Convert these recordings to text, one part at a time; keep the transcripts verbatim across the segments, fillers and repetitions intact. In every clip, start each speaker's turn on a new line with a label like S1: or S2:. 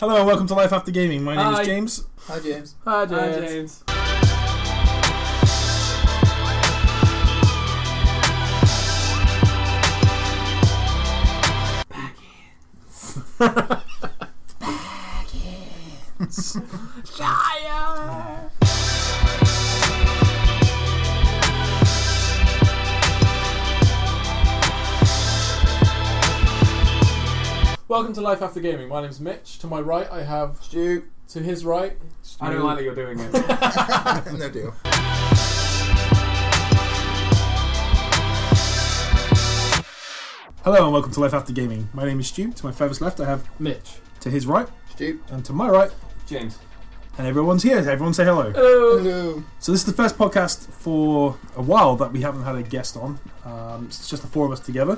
S1: Hello and welcome to Life After Gaming. My name
S2: Hi.
S1: is James.
S3: Hi James.
S2: Hi,
S4: Hi,
S2: James.
S4: James.
S2: Shire! Welcome to Life After Gaming. My name's Mitch. To my right, I have
S3: Stu.
S2: to his right.
S4: I don't like that you're doing it.
S3: No deal.
S1: Hello and welcome to Life After Gaming. My name is Stu. To my furthest left, I have
S2: Mitch.
S1: to his right,
S3: Stu.
S1: and to my right,
S4: James.
S1: and everyone's here. Everyone say hello.
S2: Hello.
S3: Hello.
S1: So this is the first podcast for a while that we haven't had a guest on. Um, it's just the four of us together,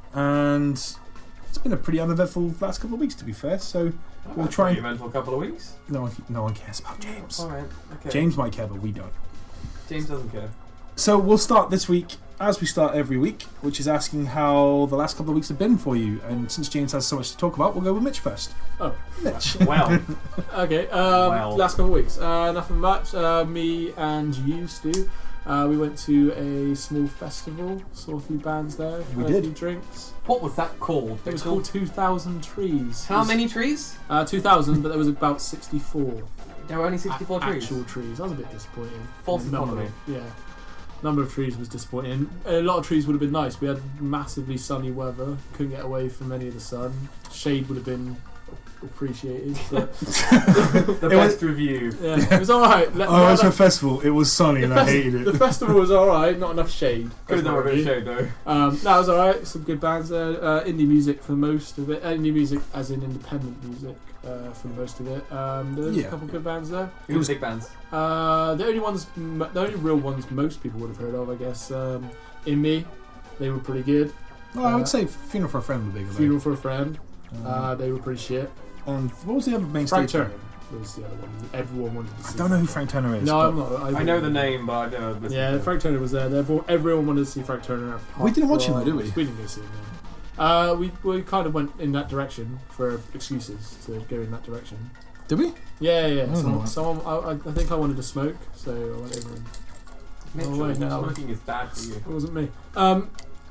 S1: and it's been a pretty uneventful last couple of weeks, to be fair. So we'll try and
S4: eventful couple of weeks.
S1: no one, no one cares about James.
S4: All right. Okay.
S1: James might care, but we don't.
S4: James doesn't care.
S1: So we'll start this week as we start every week, which is asking how the last couple of weeks have been for you. And since James has so much to talk about, we'll go with Mitch first.
S2: Oh.
S1: Mitch.
S4: Well,
S2: Okay, um,
S4: Wow.
S2: last couple of weeks. Uh, nothing much. Uh, me and you, Stu, uh, we went to a small festival, saw a few bands there,
S1: We
S2: had
S1: did.
S2: a few drinks.
S4: what was that called?
S2: It was called two thousand Trees.
S4: How
S2: It was-
S4: many trees?
S2: Uh, two thousand, but there was about sixty-four.
S4: There were only sixty-four
S2: a-
S4: trees.
S2: Actual trees. I was a bit disappointed.
S4: False
S2: The number
S4: economy.
S2: of- Yeah. Number of trees was disappointing. A lot of trees would have been nice. We had massively sunny weather. Couldn't get away from any of the sun. Shade would have been appreciated. But
S4: The
S1: It
S4: best review.
S2: yeah, it was alright.
S1: I went to a festival. It was sunny and I hated
S2: The
S1: it.
S2: festival was alright, not enough shade.
S4: Could have done a bit of
S2: Review.
S4: shade though.
S2: Um, that was alright. Some good bands there. Uh, indie music for most of it. Uh, indie music, as in independent music, uh, for most of it. Um, there was
S1: Yeah.
S2: a couple of good bands there.
S4: Who was big bands?
S2: Uh, the only ones, m- the only real ones most people would have heard of, I guess. Um, In Me, they were pretty good.
S1: Well, I would say Funeral for a Friend would be good.
S2: Funeral for a Friend,
S1: Um,
S2: uh, they were pretty shit.
S1: and what was the other main
S2: Frank
S1: stage?
S2: Turner was the other one. Everyone wanted to see.
S1: I don't know who Frank Turner is.
S2: No,
S1: but
S2: I'm not.
S4: I know the name, but I don't know. listen
S2: Yeah,
S4: to it.
S2: Frank Turner was there. Therefore, everyone wanted to see Frank Turner.
S1: We didn't watch him though,
S2: apart
S1: did we?
S2: from- We didn't go see him. No. Uh, we we kind of went in that direction for excuses to go in that direction.
S1: Did we?
S2: Yeah, yeah. yeah.
S1: I don't
S2: Someone,
S1: know.
S2: someone I, I think I wanted to smoke, so I went over and
S4: Mitchell,
S2: Oh, wait, no.
S4: smoking is bad for you.
S2: it wasn't me. Um.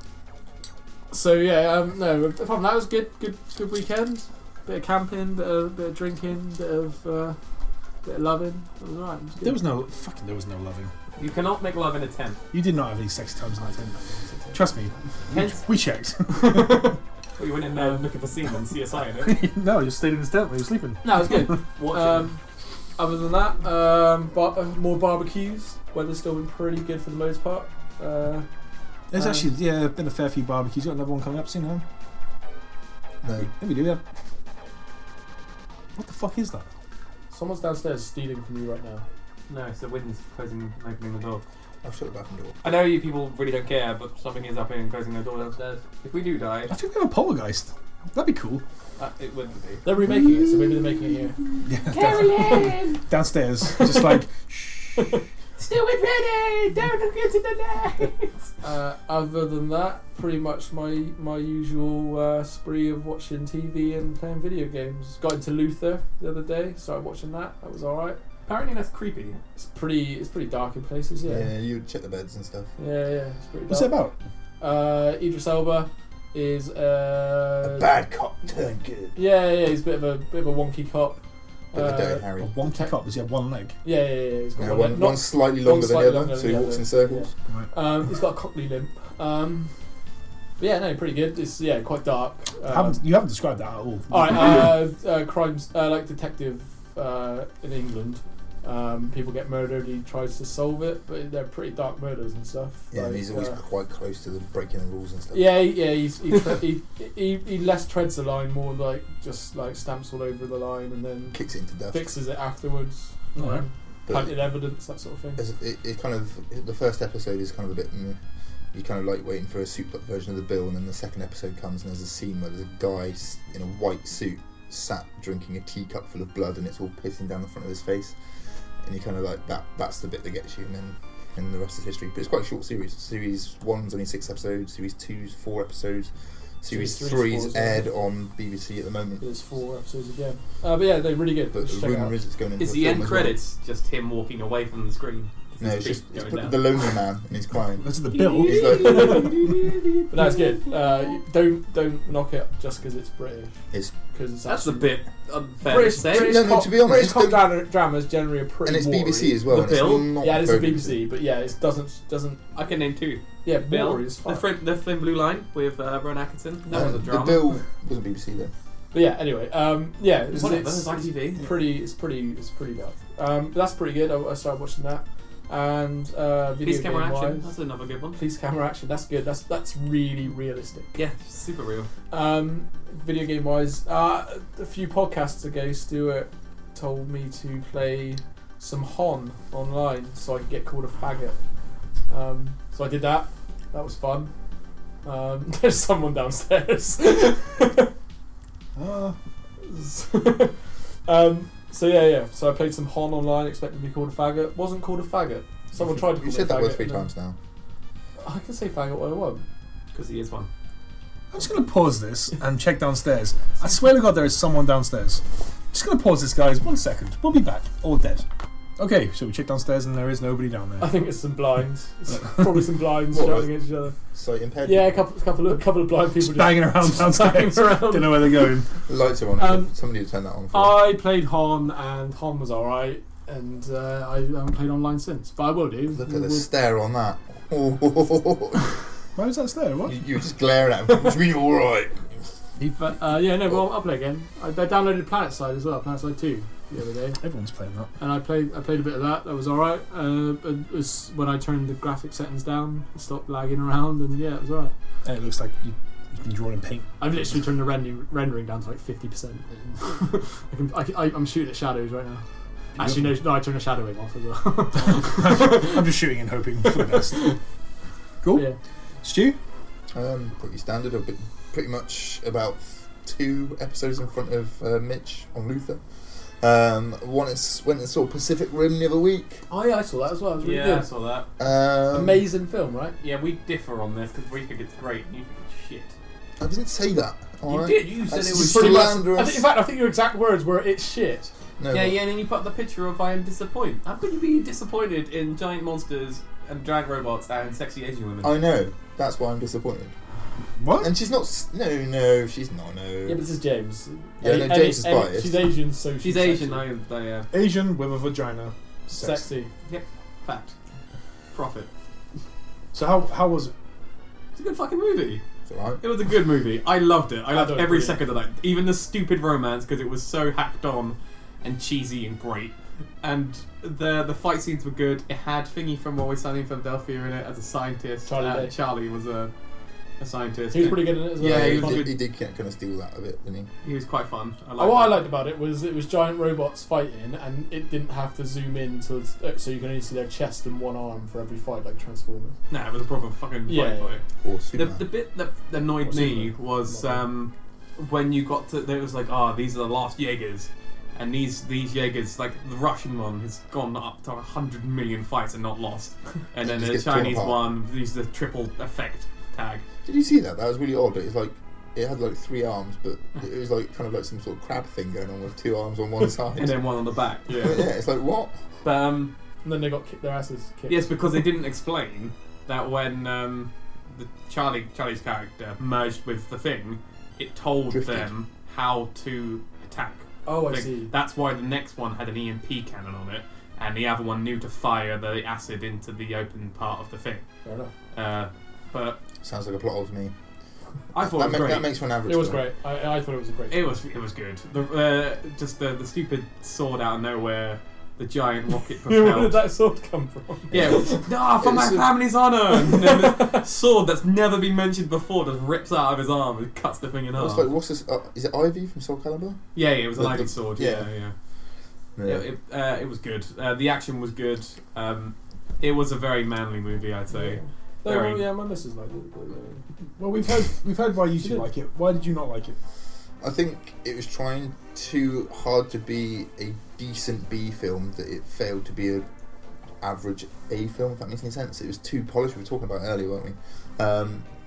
S2: So yeah, um, no. Apart from that, it was good, good, good weekend. Bit of camping, bit of, bit of drinking, bit of, uh, bit of loving. It was alright. It was good.
S1: There was no fucking. There was no loving.
S4: You cannot make love in a tent.
S1: You did not have any sexy times in that tent. Trust me.
S4: Hence-
S1: We checked.
S4: Well, you went in there looking for semen, C S I in it.
S1: no, I just stayed in his tent when he was sleeping.
S2: No, it was good.
S4: Watching.
S2: Um, other than that, um, bar- uh, more barbecues. Weather's still been pretty good for the most part. Uh,
S1: There's
S2: Um,
S1: actually yeah, been a fair few barbecues. You got another one coming up soon, huh?
S3: No.
S1: Yeah, we do. Yeah. What the fuck is that?
S2: someone's downstairs stealing from you right now.
S4: No, it's the wind's closing and opening the door.
S3: I've shut the bathroom door.
S4: I know you people really don't care, but something is up here and closing the door downstairs. If we do die,
S1: I think we have a poltergeist. That'd be cool.
S4: uh, it wouldn't be.
S2: They're remaking it, so maybe they're making it here.
S1: Yeah.
S2: Carrie!
S1: Downstairs, just like
S2: Still with ready! Don't look into the night! Uh, other than that, pretty much my my usual uh, spree of watching T V and playing video games. Got into Luther the other day, started watching that. That was alright.
S4: Apparently that's creepy.
S2: It's pretty it's pretty dark in places, yeah.
S3: Yeah, you check the beds and stuff.
S2: Yeah, yeah, it's pretty dark.
S1: what's it about?
S2: Uh, Idris Elba is uh,
S3: A bad cop turned good.
S2: Yeah, yeah, he's a bit of a bit of a wonky cop.
S3: Bit of a dirty
S2: Uh,
S3: Harry.
S1: A wonky
S2: Tech-
S1: cop. Does he have one leg?
S2: Yeah, yeah, yeah. He's got
S3: Yeah,
S2: one,
S3: one,
S2: leg.
S3: one
S2: Not-
S3: slightly
S2: one
S3: longer than
S2: slightly
S3: the
S2: longer
S3: other, so
S2: than
S3: he
S2: the
S3: walks
S2: other,
S3: in circles.
S1: Right.
S2: Um, he's got a cockney limp. Um, but yeah, no, pretty good. It's yeah, quite dark. Um,
S1: haven't, you haven't described that at all.
S2: all right, uh, uh, crimes uh, like detective uh, in England. Um, people get murdered. He tries to solve it, but they're pretty dark murders and stuff.
S3: Yeah, and
S2: like,
S3: he's always
S2: uh,
S3: quite close to the breaking the rules and stuff.
S2: Yeah, he- yeah, he's, he, tre- he, he he less treads the line, more like just like stamps all over the line and then
S3: Kicks it into death.
S2: fixes it afterwards.
S1: Alright.
S2: Um,
S3: But
S2: planted evidence, that sort of thing.
S3: It's- It, it kind of the first episode is kind of a bit. mm, You kind of like waiting for a souped up version of the bill, and then the second episode comes and there's a scene where there's a guy s- in a white suit sat drinking a teacup full of blood, and it's all pissing down the front of his face. And you kind of like that. That's the bit that gets you, and then and the rest is history. But it's quite a short series. Series one's only six episodes. Series two's four episodes. Series
S2: Series
S3: three
S2: four
S3: is
S2: as well.
S3: aired on B B C at the moment.
S2: There's four episodes again. Uh, but yeah, they're really good.
S3: But
S2: Just
S3: the
S2: check it
S3: rumour
S2: out.
S3: is it's going into
S4: Is
S3: a
S4: the
S3: film
S4: end
S3: as well.
S4: credits just him walking away from the screen?
S3: No, it's
S4: His
S3: just
S4: feet
S3: it's
S4: going
S3: put
S4: down.
S3: the lonely man and he's crying.
S1: This is the bill.
S3: He's like,
S2: But that's good. Uh, you- don't don't knock it just because it's British.
S3: It's-
S2: because it's
S4: That's a
S2: actually-
S4: bit unfair
S2: British,
S4: to say.
S2: British
S3: No, no,
S2: cop,
S3: to be honest,
S2: British cop
S3: don't-
S2: drama, dramas generally are pretty
S3: and it's
S2: watery.
S3: B B C as well.
S4: The
S3: and it's
S4: Bill?
S3: not
S2: Yeah, it's
S3: very
S2: a B B C, but yeah, it doesn't doesn't.
S4: I can name two.
S2: Yeah,
S4: Bill,
S2: watery is
S4: the,
S2: fine.
S4: Thin, the Thin Blue Line with uh, Ron Atkinson. That
S3: Uh,
S4: was a
S3: the
S4: drama.
S3: Bill wasn't B B C though.
S2: But yeah, anyway, um, yeah, it's,
S4: Whatever,
S2: it's,
S4: it's I T V.
S2: it's pretty, it's pretty, it's pretty dark. Um, but that's pretty good. I, I started watching that, and uh, video
S4: Police camera
S2: game
S4: action.
S2: wise,
S4: That's another good one.
S2: police camera action. That's good. That's that's really realistic.
S4: Yeah, super real.
S2: Um, video game wise, uh, a few podcasts ago, Stuart told me to play some Hon online so I could get called a faggot. Um, so I did that. That was fun. Um, there's someone downstairs.
S1: Uh,
S2: um, so yeah, yeah. So I played some Hon online, expecting to be called a faggot. Wasn't called a faggot. Someone tried to call
S3: You
S2: me
S3: said
S2: a
S3: that
S2: faggot
S3: word three
S2: and then-
S3: times now.
S2: I can say faggot what I want.
S4: Because he is one.
S1: I'm just going to pause this and check downstairs. I swear to God there is someone downstairs. Just going to pause this, guys. One second. We'll be back. All dead. Okay, so we check downstairs and there is nobody down
S2: I
S1: there.
S2: think it's some blinds. It's probably some blinds
S3: What,
S2: shouting
S3: like-
S2: against each other.
S3: Sight impaired.
S2: Yeah, a couple, couple of, couple of blind people
S1: Just banging around
S2: banging
S1: downstairs.
S2: around.
S1: Don't know where they're going.
S3: The lights are on.
S2: Um,
S3: Somebody would turn that on. For
S2: I played Hon, and Hon was alright, and uh, I haven't played online since, but I will do.
S3: Look
S2: We'll-
S3: at the
S2: we'll-
S3: stare on that.
S1: Why was that there? What?
S3: you, you were just glaring at him. What do you mean all right?
S2: But uh, yeah, no, well, I'll play again. I, I downloaded Planet Side as well, Planet Side two, the other day,
S1: Everyone's playing that.
S2: and I played I played a bit of that. That was alright. Uh, it was when I turned the graphic settings down, it stopped lagging around, and yeah, it was alright.
S1: And it looks like you, you've been drawn in paint.
S2: I've literally turned the rendering rendering down to like fifty percent. I can, I, can- I, I'm shooting at shadows right now. Actually, no, no, I turned the shadowing off as well.
S1: I'm just shooting and hoping for the best. Cool.
S2: Yeah.
S1: Stu?
S3: Um, pretty standard. I've been pretty much about two episodes in front of uh, Mitch on Luther. Um, one is went and saw Pacific Rim the other week.
S2: Oh yeah, I saw that as well. It was really
S4: Yeah, I
S2: good.
S4: saw that.
S3: Um,
S2: Amazing film, right?
S4: Yeah, we differ on this because we think it's great and you think it's shit.
S3: I didn't say that.
S4: You
S3: alright?
S4: did. You said
S3: That's
S4: it
S3: just
S4: was
S3: pretty
S4: shit.
S3: much-
S2: I
S3: slanderous.
S2: think, in fact, I think your exact words were "it's shit."
S3: No,
S4: Yeah,
S3: but-
S4: yeah, and then you put the picture of I am disappointed. How could you be disappointed in giant monsters and giant robots and sexy Asian women?
S3: I know. That's why I'm disappointed.
S1: What?
S3: And she's not. s- No, no, she's not. No.
S2: Yeah, but this is James.
S3: Yeah, no,
S2: Any-
S3: James is
S2: any-
S3: biased.
S2: She's Asian, so she's,
S4: She's Asian, I, I uh,
S1: Asian with a vagina. Sex.
S2: Sexy.
S4: fact. Profit.
S1: So how how was it?
S4: It's a good fucking movie.
S3: It's alright.
S4: It was a good movie. I loved it. I
S2: I
S4: loved
S2: thought it
S4: every
S2: was
S4: second of that. Even the stupid romance because it was so hacked on and cheesy and great. And the the fight scenes were good. It had Thingy from Always Sunny in Philadelphia in it as a scientist.
S2: Charlie
S4: Uh,
S2: Day.
S4: Charlie was a, a scientist.
S2: He was pretty good in it as well.
S4: Yeah,
S3: Yeah,
S4: he
S3: he,
S4: was
S3: did,
S4: good.
S3: he did kind of steal that a bit, didn't he?
S4: He was quite fun. I
S2: Oh,
S4: liked
S2: what I
S4: that.
S2: liked about it was it was giant robots fighting, and it didn't have to zoom in to, uh, so you can only see their chest and one arm for every fight, like Transformers.
S4: Nah, it was a proper fucking
S2: Yeah,
S4: fight
S2: yeah.
S4: fight.
S3: Or
S4: The,
S3: Superman.
S4: the bit that annoyed
S2: Or
S4: me
S2: Superman.
S4: was
S2: Not
S4: um, when you got to. It was like, ah, oh, these are the last Jaegers. And these these Jaegers, like the Russian one, has gone up to a hundred million fights and not lost. And then
S3: Just
S4: the
S3: gets torn
S4: Chinese
S3: apart.
S4: one uses the triple effect tag.
S3: Did you see that? That was really odd. It was like it had like three arms, but it was like kind of like some sort of crab thing going on with two arms on one side.
S4: And then one on the back.
S3: But yeah, it's like what?
S4: But um,
S2: And then they got kicked, their asses kicked.
S4: yes, because they didn't explain that when um, the Charlie Charlie's character merged with the thing, it told
S3: Drifted.
S4: them how to attack.
S2: Oh, I
S4: Like,
S2: see.
S4: That's why the next one had an E M P cannon on it, and the other one knew to fire the acid into the open part of the thing.
S2: Fair enough.
S4: Uh, but
S3: Sounds like a plot hole to me.
S4: I thought
S3: that,
S4: it was
S3: ma-
S4: great.
S3: that makes for an average.
S2: It was
S3: film.
S2: great. I, I thought it was a great.
S4: It was it was good. The uh, just the the stupid sword out of nowhere, the giant rocket
S2: Where did
S4: propelled.
S2: that sword come from?
S4: Yeah, it was, nah, for my
S3: It's a-
S4: family's honour. And then the sword that's never been mentioned before just rips out of his arm and cuts the thing in half.
S3: It's like what's this? Uh, is it Ivy from Soul Calibur?
S4: Yeah, yeah, it was an
S3: The-
S4: Ivy
S3: the-
S4: sword.
S3: yeah.
S4: Yeah, yeah.
S3: Yeah.
S4: Yeah, it, uh, it was good. Uh, the action was good. Um, it was a very manly movie, I'd say.
S2: No,
S4: Very-
S2: well, yeah, my missus liked it. But, uh,
S1: Well, we've heard we've heard why you
S2: She
S1: two
S2: did.
S1: like it. Why did you not like it?
S3: I think it was trying too hard to be a decent B film that it failed to be a average A film. If that makes any sense, it was too polished. We were talking about it earlier, weren't we? Um,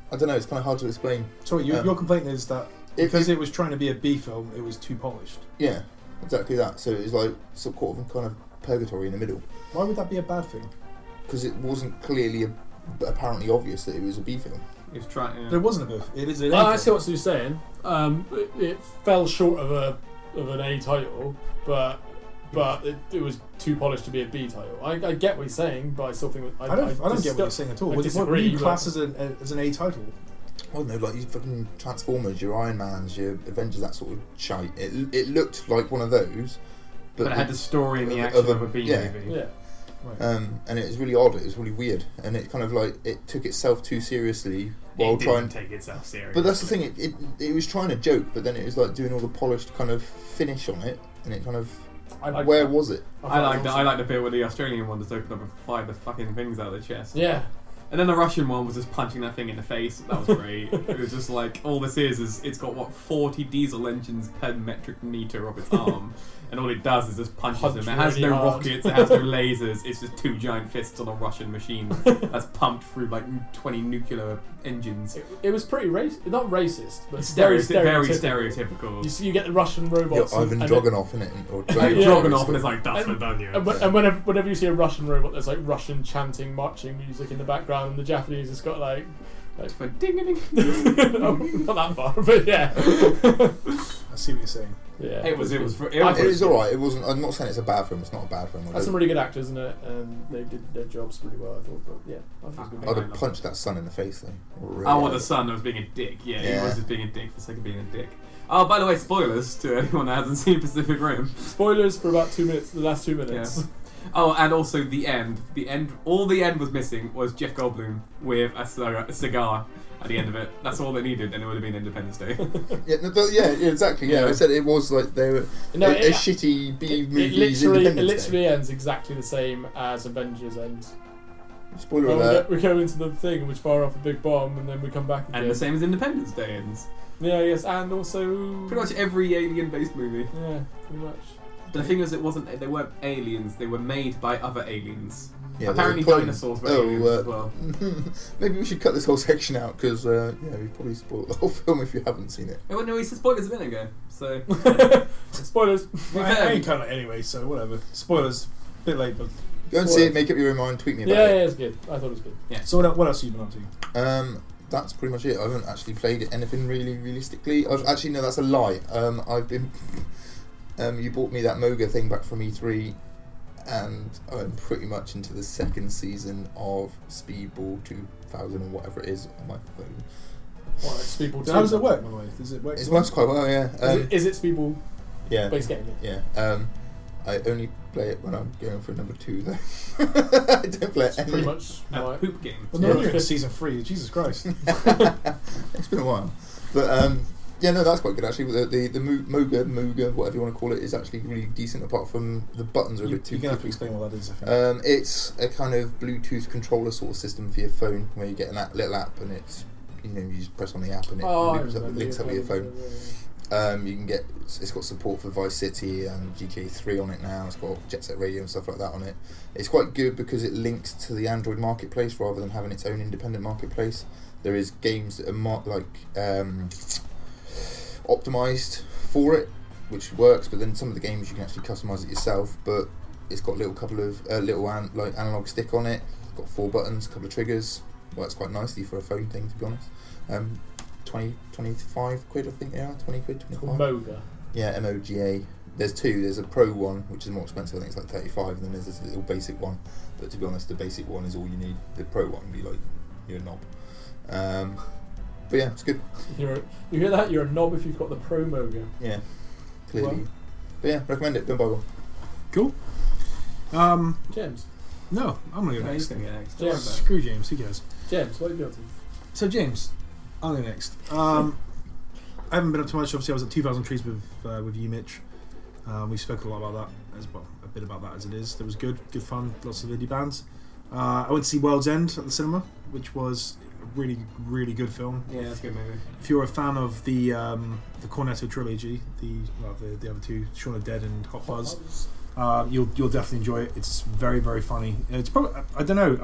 S3: I don't know. It's kind of hard to explain.
S1: So your,
S3: Um,
S1: your complaint is that
S3: If
S1: because
S3: you-
S1: it was trying to be a B film, it was too polished.
S3: Yeah, exactly that. So it was like sort of kind of purgatory in the middle
S1: Why would that be a bad thing?
S3: because it wasn't clearly a, apparently obvious that it was a B film.
S4: He was trying.
S1: There
S4: Yeah.
S1: wasn't a B. It is an A
S2: Oh, I
S1: film.
S2: see what Stu's saying. Um, it, it fell short of a of an A title, but but it, it was too polished to be a B title. I, I get what he's saying, but I still think I,
S1: I don't. I, don't get what you're
S2: discuss-
S1: saying at all.
S2: I
S1: What, what would
S2: disagree,
S1: you
S2: but-
S1: class as an as an A title?
S3: I don't know, like your fucking Transformers, your Iron Mans, your Avengers, that sort of shite. It it looked like one of those,
S4: But,
S3: but,
S4: it had the story and the
S3: of-
S4: action
S3: of a-
S4: of a B
S3: yeah.
S4: movie.
S2: Yeah.
S1: Right.
S3: um, and it was really odd. It was really weird, and it kind of like it took itself too seriously while
S4: it
S3: trying.
S4: didn't take itself seriously.
S3: But that's the thing. It, it it was trying to joke, but then it was like doing all the polished kind of finish on it, and it kind of
S2: I like
S3: where
S2: that.
S3: was it?
S4: I
S2: thought
S4: like
S2: it
S4: the
S2: was
S4: I like the bit where the Australian one just opened up and fired the fucking things out of the chest.
S2: Yeah.
S4: And then the Russian one was just punching that thing in the face. That was great. It was just like all this is is it's got what forty diesel engines per metric meter of its arm, and all it does is just punches
S2: Punch
S4: them. It has
S2: really
S4: no
S2: hard.
S4: rockets. It has no lasers. It's just two giant fists on a Russian machine that's pumped through like twenty nuclear engines.
S2: It, it was pretty racist, not racist, but
S4: It's
S2: very
S4: stereo- very
S2: stereotypical.
S4: stereotypical.
S2: You see, you get the Russian
S3: Yeah,
S2: robots. and-
S3: Ivan
S2: and
S3: Dragunov in it, or
S4: Like
S3: Dragunov,
S2: Yeah.
S4: Dragunov, and it's like that's
S2: And-
S4: for done
S2: And, when- and whenever, whenever you see a Russian robot, there's like Russian chanting, marching music in the background, and the Japanese has got like, like
S4: For ding ding.
S2: oh, not that far, but yeah,
S1: I see what you're saying.
S2: yeah.
S4: It was it was it
S2: I
S4: was,
S3: It was alright. It wasn't. I'm not saying it's a bad film. It's not a bad film.
S2: That's some really good actors in it, and they did their jobs really well. I thought, but yeah, I think it was
S3: I'd
S2: good.
S3: have punched that son in the face though. Really
S4: Oh, well,
S3: hard.
S4: the son that was being a dick. Yeah, he
S3: Yeah.
S4: was just being a dick for the sake of being a dick. Oh, by the way, spoilers to anyone that hasn't seen Pacific Rim.
S2: Spoilers for about two minutes. The last two minutes.
S4: Yeah. Oh, and also the end. The end. All the end was missing was Jeff Goldblum with a cigar, a cigar at the end of it. That's all they needed, and it would have been Independence Day.
S3: Yeah, no, but yeah, yeah, exactly. Yeah,
S4: Yeah.
S3: I said it was like they were
S2: No,
S3: a,
S2: it-
S3: a shitty B
S2: It,
S3: movie.
S2: it literally, it literally ends exactly the same as Avengers ends.
S3: Spoiler
S2: Well, we,
S3: alert.
S2: go, we go into the thing and we fire off a big bomb, and then we come back again.
S4: And the same as Independence Day ends.
S2: Yeah, yes, and also
S4: Pretty much every alien-based movie.
S2: Yeah, pretty much.
S4: But the thing is, it wasn't. They weren't aliens. They were made by other aliens.
S3: Yeah,
S4: Apparently,
S3: they were
S4: dinosaurs were
S3: oh,
S4: aliens
S3: uh,
S4: as well.
S3: Maybe we should cut this whole section out because uh, yeah, we probably spoiled the whole film if you haven't seen it.
S4: Oh, well, no, he said spoilers a minute ago. So
S2: Spoilers.
S1: I, I ain't cutting it anyway, so whatever. Spoilers. Bit late, but
S3: Go and see it, make up your own mind, tweet me
S2: Yeah,
S3: about
S2: yeah,
S3: it.
S2: it's good. I thought it was good.
S1: so what, el- what else have you been up to?
S3: Um, that's pretty much it. I haven't actually played anything really realistically. I've actually no, that's a lie. Um, I've been. Um, you bought me that Moga thing back from E three, and I'm pretty much into the second season of Speedball two thousand or whatever it is on my phone.
S2: What, like Speedball two?
S1: How does it work, by the way? Does it work?
S3: It works quite well, yeah.
S2: Is,
S3: Um,
S2: it, is it Speedball
S3: yeah,
S2: based game?
S3: yeah. Um, I only play it when I'm going for number two, though. I don't play it
S2: It's
S3: any.
S2: pretty much
S4: a
S2: my,
S4: poop game.
S1: Well, no,
S2: Yeah.
S1: you're in season three. Jesus Christ.
S3: It's been a while, but um, yeah, no, that's quite good actually. The the, the Mo- Moga, Moga, whatever you want to call it, is actually really decent. Apart from the buttons are a
S1: You,
S3: bit too.
S1: you're gonna have to
S3: clicky.
S1: explain what that is. I think.
S3: Um, it's a kind of Bluetooth controller sort of system for your phone, where you get an app, little app, and it's you know you just press on the app and it
S2: Oh, I
S3: links up,
S2: remember
S3: links
S2: you
S3: up with your
S2: telling
S3: phone.
S2: me, yeah,
S3: Um, you can get it's got support for Vice City and G T A three on it now. It's got Jet Set Radio and stuff like that on it. It's quite good because it links to the Android marketplace rather than having its own independent marketplace. There is games that are mar- like um, optimized for it, which works. But then some of the games you can actually customize it yourself. But it's got a little couple of uh, little an- like analog stick on it. It's got four buttons, a couple of triggers. Works quite nicely for a phone thing, to be honest. Um, twenty, twenty-five quid, I think they are. twenty quid,
S2: yeah.
S3: twenty-five.
S2: Moga.
S3: Yeah, M O G A. There's two. There's a pro one, which is more expensive. I think it's like thirty-five, and then there's this little basic one. But to be honest, the basic one is all you need. The pro one would be like you're a knob. Um, but yeah, it's good.
S2: You're a, you hear that? You're a knob if you've got the Pro Moga.
S3: Yeah, clearly.
S1: Well.
S3: But yeah, recommend it. Don't buy one.
S1: Cool. Um,
S2: James.
S1: no, I'm gonna go
S4: No,
S1: next.
S4: he's gonna go next.
S2: Yeah.
S4: Don't worry about it.
S1: Screw James. Who cares?
S2: James, what are you doing?
S1: So James, I'll go next. Um, I haven't been up too much. Obviously, I was at two thousand Trees with uh, with you, Mitch. Um, we spoke a lot about that as well, a bit about that as it is. It was good, good fun, lots of indie bands. Uh, I went to see World's End at the cinema, which was a really, really good film.
S4: Yeah, that's a good movie.
S1: If you're a fan of the um, the Cornetto trilogy, the well, the, the other two, Shaun of the Dead and Hot Fuzz, uh, you'll you'll definitely enjoy it. It's very, very funny. It's probably I don't know I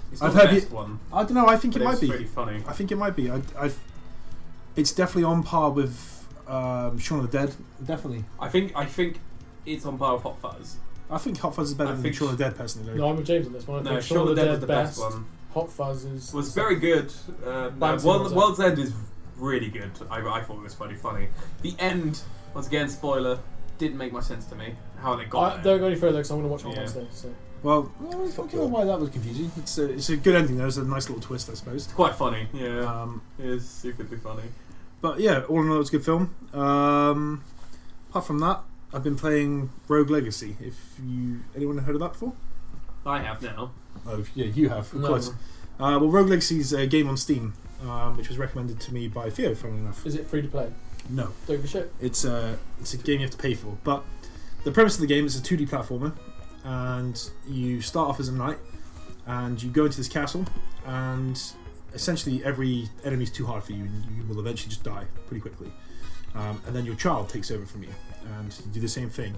S4: It's
S1: I've
S4: not the
S1: heard
S4: best
S1: you-
S4: one,
S1: I don't know. I think
S4: but
S1: it might
S4: it's
S1: be.
S4: really funny.
S1: I think it might be. I, I've. It's definitely on par with um, Shaun of the Dead. Definitely.
S4: I think I think it's on par with Hot Fuzz.
S1: I think Hot Fuzz is better
S4: I
S1: than
S4: think
S1: Shaun of the Dead, personally. Though.
S2: No, I'm with James on this one. I
S4: No,
S2: think
S4: Shaun of the Dead was the best
S2: best.
S4: one.
S2: Hot Fuzz is
S4: Was
S2: is-
S4: very good. Uh, no,
S2: Bouncing
S4: World,
S2: was
S4: World's End is really good. I, I thought it was funny. Funny. The end, once again, spoiler, didn't make much sense to me. How they got
S2: I,
S4: there.
S2: don't go any further because I'm going to watch it on
S4: Yeah.
S2: Wednesday. So.
S1: Well, I don't know why that was confusing. It's a, it's a good ending. There's a nice little twist, I suppose.
S4: It's quite funny. Yeah,
S1: Um,
S4: it is stupidly funny.
S1: but yeah, all in all, it's a good film. Um, apart from that, I've been playing Rogue Legacy. If you anyone heard of that before?
S4: I have now.
S1: Oh, yeah, you have, of
S2: No.
S1: course. Uh, well, Rogue Legacy is a game on Steam, um, which was recommended to me by Theo, funnily enough.
S2: Is it free to play?
S1: No,
S2: Don't give a shit.
S1: it's a it's a game you have to pay for. But the premise of the game is a two D platformer, and you start off as a knight, and you go into this castle, and essentially every enemy is too hard for you, and you will eventually just die pretty quickly. Um, and then your child takes over from you, and you do the same thing.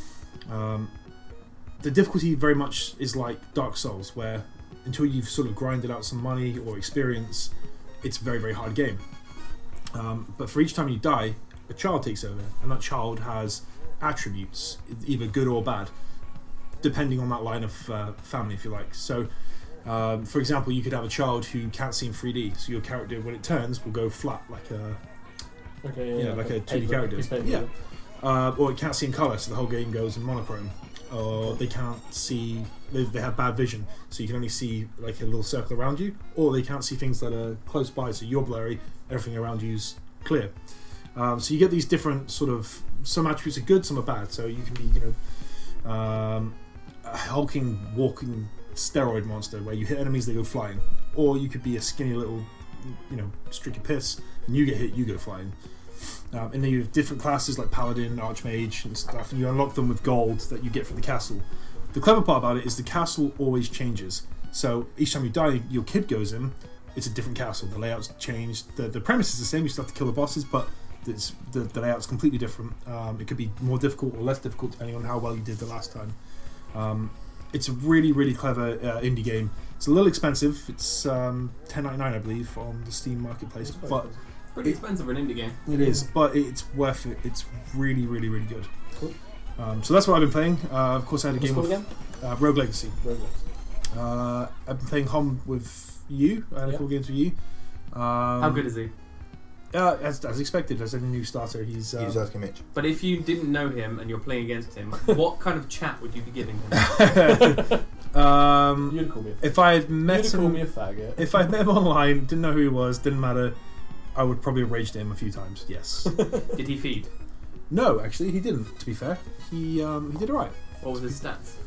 S1: Um, the difficulty very much is like Dark Souls, where until you've sort of grinded out some money or experience, it's a very, very hard game. Um, but for each time you die, a child takes over, and that child has attributes, either good or bad, depending on that line of uh, family, if you like. So, um, for example, you could have a child who can't see in three D, so your character, when it turns, will go flat, like a
S2: Okay,
S1: Yeah, like a two D
S2: paper,
S1: character.
S2: piece of paper,
S1: Yeah. uh, or it can't see in colour, so the whole game goes in monochrome. Or they can't see, they, they have bad vision, so you can only see like a little circle around you. Or they can't see things that are close by, so you're blurry, everything around you's clear. Um, so you get these different sort of, some attributes are good, some are bad. So you can be, you know, um, a hulking, walking steroid monster where you hit enemies, they go flying. Or you could be a skinny little, you know, streak of piss, and you get hit, you go flying. Um, and then you have different classes like Paladin, Archmage and stuff, and you unlock them with gold that you get from the castle. The clever part about it is the castle always changes. So each time you die, your kid goes in, it's a different castle. The layout's changed. The, the premise is the same, you still have to kill the bosses, but it's, the, the layout's completely different. Um, it could be more difficult or less difficult depending on how well you did the last time. Um, it's a really, really clever uh, indie game. It's a little expensive. It's um, ten ninety-nine, I believe, on the Steam Marketplace, but
S4: Pretty
S1: It-
S4: expensive for an indie game.
S1: it is, but it's worth it. It's really, really, really good.
S2: Cool.
S1: Um, so that's what I've been playing. Uh, of course, I had a
S2: What's it
S1: game
S2: called
S1: of
S2: again?
S1: uh, Rogue Legacy.
S2: Rogue Legacy.
S1: Uh, I've been playing Hom with you. I had a
S2: Yeah.
S1: couple games with you. Um,
S4: How good is he?
S1: Uh, as, as expected, as any new starter, he's.
S3: You
S1: Um,
S3: just asking Mitch.
S4: But if you didn't know him and you're playing against him, what kind of chat would you be giving him?
S1: um,
S2: You'd call me a faggot.
S1: if I had met
S2: You'd call
S1: him,
S2: me a faggot.
S1: if I met him online, didn't know who he was, didn't matter, I would probably have raged at him a few times. Yes.
S4: Did he feed?
S1: No, actually, he didn't. To be fair, he um, he did alright.
S4: What was his stats?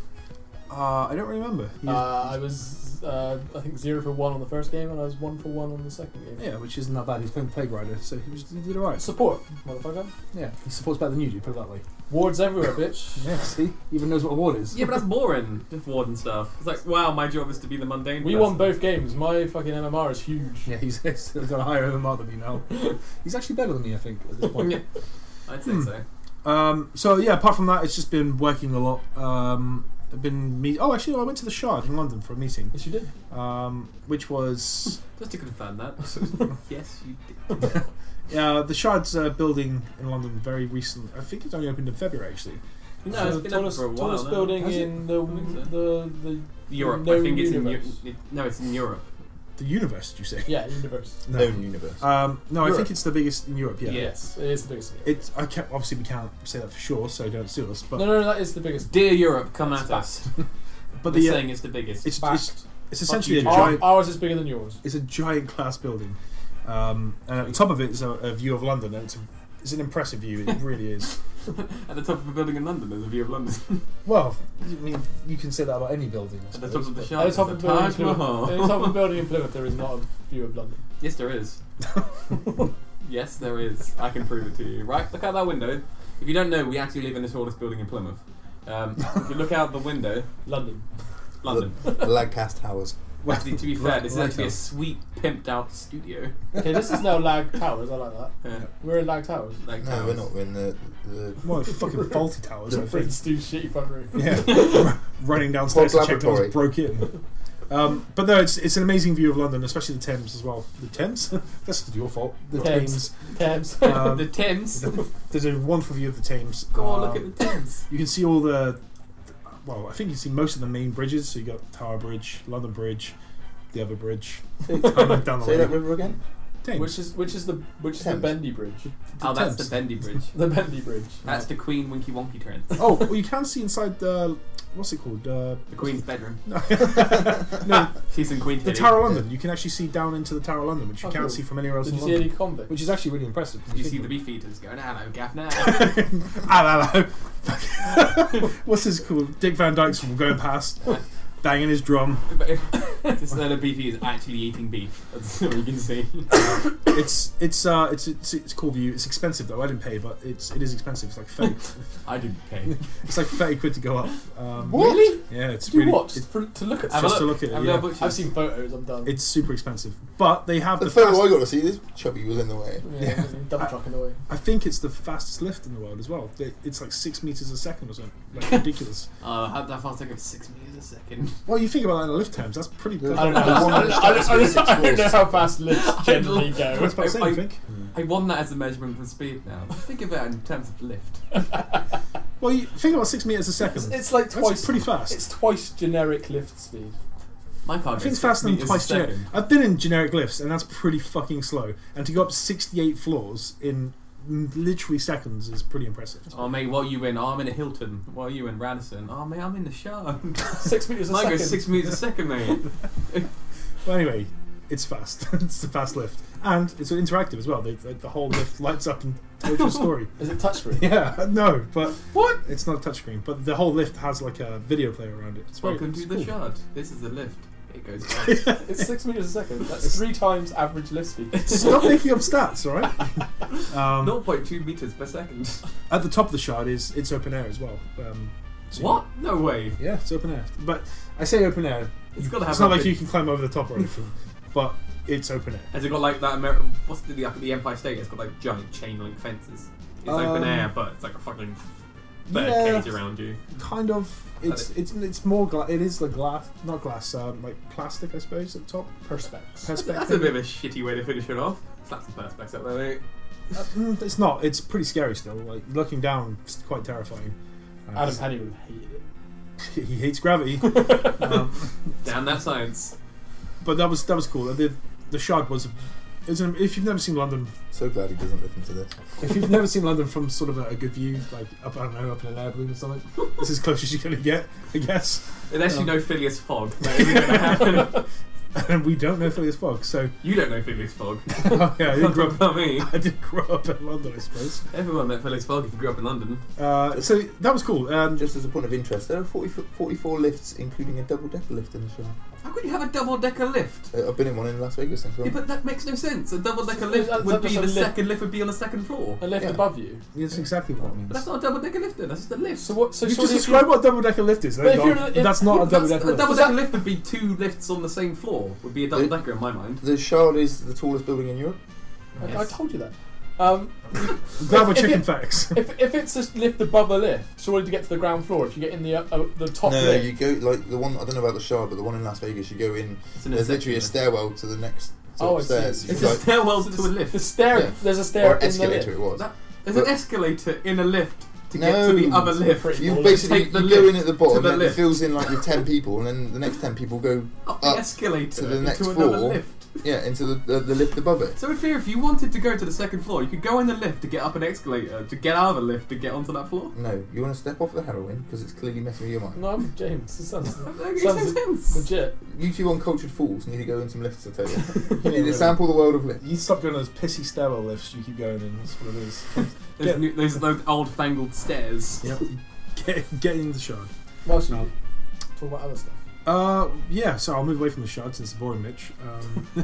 S1: Uh, I don't remember. He was-
S2: Uh, I was, uh, I think, zero for one on the first game, and I was one for one on the second game.
S1: yeah, which isn't that bad. He's playing Plague Rider, so he, was, he did alright.
S2: Support, motherfucker.
S1: Yeah, he supports better than you do. Put it that way.
S2: Wards everywhere, bitch.
S1: Yeah, see, even knows what a ward is.
S4: Yeah, but that's boring. Just ward and stuff. It's like, wow, my job is to be the mundane.
S2: We
S4: person.
S2: won both games. My fucking M M R is huge.
S1: Yeah, he's, he's got a higher M M R than me now. He's actually better than me, I think, at this point.
S4: Yeah, I'd say
S1: Hmm.
S4: so.
S1: Um, so yeah, apart from that, it's just been working a lot. Um, I've been meet. Oh, actually, no, I went to the Shard in London for a meeting,
S2: Yes, you did.
S1: um, which was
S4: Just to confirm that. Yes, you did.
S1: yeah, the Shard's uh, building in London very recent. I think it's only opened in February actually.
S4: No, it's
S2: the
S4: been
S2: tallest,
S4: up for a while.
S2: tallest
S4: now.
S2: building
S1: Has it?
S2: in the,
S4: I think so.
S2: the the
S4: Europe.
S2: No
S4: I think it's
S2: universe.
S4: in Eu- it, No, it's in Europe.
S1: The universe, did you say?
S2: yeah universe.
S1: No.
S3: Known universe.
S1: Um, no, I
S2: Europe.
S1: think it's the biggest in Europe. Yeah.
S4: Yeah.
S2: Yes, it is the biggest.
S1: It's. I can't. Obviously, we can't say that for sure, so don't sue us. But
S2: no, no, no, that is the biggest.
S4: Dear Europe, come
S2: It's
S4: at
S2: fact.
S4: us.
S1: but
S4: We're
S1: the uh,
S4: saying it's the biggest.
S1: it's,
S2: Fact.
S1: it's it's essentially a
S4: Fuck you,
S1: giant.
S2: Our, ours is bigger than yours.
S1: It's a giant glass building, um, and at the top of it is a, a view of London. And it's a, it's an impressive view. It really is.
S4: At the top of a building in London, there's a view of London.
S1: Well, I mean, you can say that about any building. I
S4: At the
S1: suppose,
S4: top of the
S1: but-
S4: shard,
S2: At the top
S4: there's
S2: of
S4: a
S2: the building in
S4: Taj
S2: Plymouth,
S4: Mahal.
S2: at the top of the building in Plymouth, there is not a view of London.
S4: Yes, there is. Yes, there is. I can prove it to you. Right, look out that window. If you don't know, we actually live in the tallest building in Plymouth. Um, if you look out the window,
S2: London.
S4: London.
S3: Lagcast Towers.
S4: Actually, to be fair,
S1: Right,
S4: this is
S1: right
S4: actually a
S1: out.
S4: sweet, pimped out studio.
S2: Okay, this is now Lag Towers. I like that.
S4: Yeah.
S2: We're in Lag Towers.
S4: Like
S3: No, we're not. We're in the. the
S1: Well, fucking faulty towers. I
S2: The
S1: think.
S2: Prince Stu's shitty front room.
S1: Yeah, running downstairs to
S3: Quad
S1: check doors
S3: laboratory.
S1: broke in. Um, but no, it's it's an amazing view of London, especially the Thames as well. The Thames? That's your fault. The
S2: Thames.
S1: Thames.
S2: Thames.
S1: Um,
S4: the Thames.
S1: There's a wonderful view of the Thames.
S4: Go on,
S1: Um,
S4: look at the Thames.
S1: You can see all the. Well, I think you see most of the main bridges. So you got Tower Bridge, London Bridge, the other bridge. down, down the
S3: Say that
S1: way.
S3: river again.
S1: Thames.
S2: Which is which is the which is the
S3: Thames.
S2: Bendy Bridge?
S4: Oh, that's
S1: Thames.
S4: the Bendy Bridge.
S2: The Bendy Bridge.
S4: That's the Queen Winky Wonky Trent.
S1: Oh, well, you can see inside the. What's it called? Uh,
S4: The Queen's bedroom.
S1: No, no
S4: She's in Queen
S1: the
S4: Titty.
S1: Tower of London. You can actually see down into the Tower of London, which you
S2: Oh,
S1: can't
S2: cool.
S1: see from anywhere else
S2: Did
S1: in
S2: you see
S1: London.
S2: any convicts?
S1: Which is actually really impressive.
S4: You see the beef eaters going, hello, Gaffner.
S1: Hello, hello. What's this called? Dick Van Dyke's going past, banging his drum.
S4: Just then the beef eater is actually eating beef. That's what you can see.
S1: It's it's uh it's it's it's a cool view. It's expensive though. I didn't pay, but it's it is expensive. It's like thirty.
S4: I didn't pay.
S1: It's like thirty quid to go up. Um,
S2: What? Really?
S1: Yeah, it's
S2: Did you
S1: really
S2: watch
S1: it's,
S2: for, to look at?
S4: Have a
S1: just to
S4: look.
S1: look at it.
S4: Have a
S1: Yeah.
S4: look.
S2: I've seen photos. I'm done.
S1: It's super expensive, but they have
S3: The
S1: the.
S3: photo
S1: fast-
S3: I got to see, this chubby was in the way.
S2: yeah,
S1: Yeah.
S2: double trucking away.
S1: I think it's the fastest lift in the world as well. They, it's like six meters a second or something. Like ridiculous.
S4: Uh, how that fast take up six meters a second?
S1: Well, you think about that in a lift terms. That's pretty.
S3: The-
S2: I don't know.
S3: The
S2: I
S3: one
S2: don't,
S3: that
S2: I don't, I don't,
S3: starts
S2: I don't
S3: with
S2: know
S3: six
S2: how fast lifts generally
S1: That's
S2: go.
S1: what I'm saying.
S4: I-
S1: I think.
S4: I want that as a measurement for speed now. Think of it in terms of lift.
S1: Well, you think about six meters a second.
S2: It's, it's like
S1: That's
S2: twice.
S1: pretty fast.
S2: It's twice generic lift speed.
S4: My car
S1: I
S4: goes
S1: think it's
S4: six
S1: faster than
S4: meters a
S1: twice generic.
S4: second.
S1: I've been in generic lifts, and that's pretty fucking slow. And to go up sixty-eight floors in mm, literally seconds is pretty impressive.
S4: Oh mate, what are you in? Oh, I'm in a Hilton. What are you in? Radisson. Oh mate, I'm in the Shard.
S2: Six meters a
S4: Mine
S2: second.
S4: goes six meters a second, mate.
S1: Well, anyway, it's fast. It's a fast lift, and it's interactive as well. They, the, the whole lift lights up and tells you a story.
S2: Is it touchscreen?
S1: Yeah, no, but
S4: What?
S1: it's not a touchscreen. But the whole lift has like a video player around it. It's very,
S4: Welcome
S1: it's
S4: to the
S1: cool.
S4: Shard. This is the lift. It goes fast.
S2: It's six meters a second. That's three times average lift speed.
S1: Stop making up stats, all right? Um,
S4: zero point two meters per second.
S1: At the top of the shard is it's open air as well. Um, so
S4: What? No way.
S1: Yeah, it's open air. But I say open air.
S4: It's got to have.
S1: It's not
S4: a
S1: like
S4: big-
S1: you can climb over the top or anything, but it's open air.
S4: Has it got like that American? What's the the, the Empire State? It's got like giant chain link fences. It's open
S1: Um,
S4: air, but it's like a fucking bird
S1: yeah.
S4: cage around you.
S1: Kind of. It's it's it's more gla- it is the glass, not glass, um, like plastic, I suppose, at the top.
S2: Perspex.
S4: That's,
S1: Perspex.
S4: that's a bit of a shitty way to finish it off. Slap some perspex up there, mate.
S1: Uh, mm, it's not. It's pretty scary still. Like looking down, it's quite terrifying. Uh,
S2: Adam Penny would have hated it.
S1: he hates gravity. um,
S4: Damn that science.
S1: but that was that was cool. The the shard was. It's an, if you've never seen London,
S3: So glad he doesn't listen to this.
S1: if you've never seen London from sort of a, a good view, like up I don't know, up in an air balloon or something, it's as close as you're gonna get, I guess.
S4: Unless you
S1: Um,
S4: know Phileas Fogg, that isn't going to happen.
S1: And we don't know Phileas Fogg, so
S4: You don't know Phileas Fogg.
S1: oh, yeah, I didn't grow up.
S4: Not me.
S1: I didn't grow up in London, I suppose.
S4: Everyone met Phileas Fogg if you grew up in London.
S1: Uh, so that was cool. Um,
S3: Just as a point of interest, there are forty, forty-four lifts, including a double-decker lift in the show.
S4: How could you have a double-decker lift?
S3: Uh, I've been in one in Las Vegas. Thanks.
S4: Yeah, but that makes no sense. A double-decker lift
S2: That-
S4: would
S2: that's
S4: be
S2: a
S4: the
S2: lift.
S4: second lift would be on the second floor.
S2: A lift
S3: Yeah.
S2: above you.
S1: that's exactly what that means.
S4: But that's not a double-decker lift then. That's just a lift.
S2: So what? So
S1: you
S2: surely
S1: just
S2: if
S1: described
S2: you-
S1: what a double decker lift is.
S2: But if
S1: That's
S2: you're
S1: not,
S2: in a-
S1: that's not a
S4: That's-
S1: double decker
S4: a
S1: lift.
S4: double-decker lift would be two lifts on the same floor. Would be a double-decker in my mind.
S3: The Shard is the tallest building in Europe.
S2: I, I
S4: Yes.
S2: told you that. Um,
S1: Grab my
S2: if- if
S1: chicken
S2: it-
S1: facts.
S2: if, if it's a lift above a lift, surely to get to the ground floor, if you get in the uh, uh, the top
S3: no,
S2: lift.
S3: you go like the one. I don't know about the Shard, but the one in Las Vegas, you go in.
S4: It's an
S3: There's literally a
S4: executive
S3: stairwell to the next to
S2: Oh, I see.
S3: upstairs.
S2: It's
S4: It's
S3: You
S4: a
S3: like-
S4: stairwell to a lift.
S2: The stair.
S3: Yeah.
S2: There's a stair
S3: or
S2: in the
S3: escalator
S2: lift.
S3: it was.
S4: That- There's
S3: But-
S4: an escalator in a lift to
S3: No.
S4: get to the other lift.
S2: Pretty
S3: You
S2: cool.
S3: basically
S4: Take the
S3: you go
S4: lift
S3: in at the
S4: to
S3: bottom,
S4: the
S3: and it
S4: lift.
S3: fills in like with ten people, and then the next ten people go
S4: Up the
S3: up
S4: escalator
S3: to the next
S4: into another
S3: floor.
S4: lift.
S3: yeah into the, the the lift above it.
S4: So in theory, if you wanted to go to the second floor, you could go in the lift to get up an escalator to get out of the lift to get onto that floor.
S3: No, you want to step off the heroin because it's clearly messing with your mind.
S2: No, I'm James. This sounds
S4: That makes
S2: Sounds-
S4: no sense.
S2: legit.
S3: You two uncultured fools need to go in some lifts, I tell you. You need to sample the world of lifts.
S1: You stop going on those pissy stairwell lifts you keep going in. That's what it is.
S4: There's,
S1: Yeah.
S4: new, there's those old fangled stairs.
S1: Yep. Get, get in the shard.
S2: Well, should
S1: No.
S2: we talk about other stuff?
S1: Uh, yeah, so I'll move away from the shard since it's boring, Mitch. Um,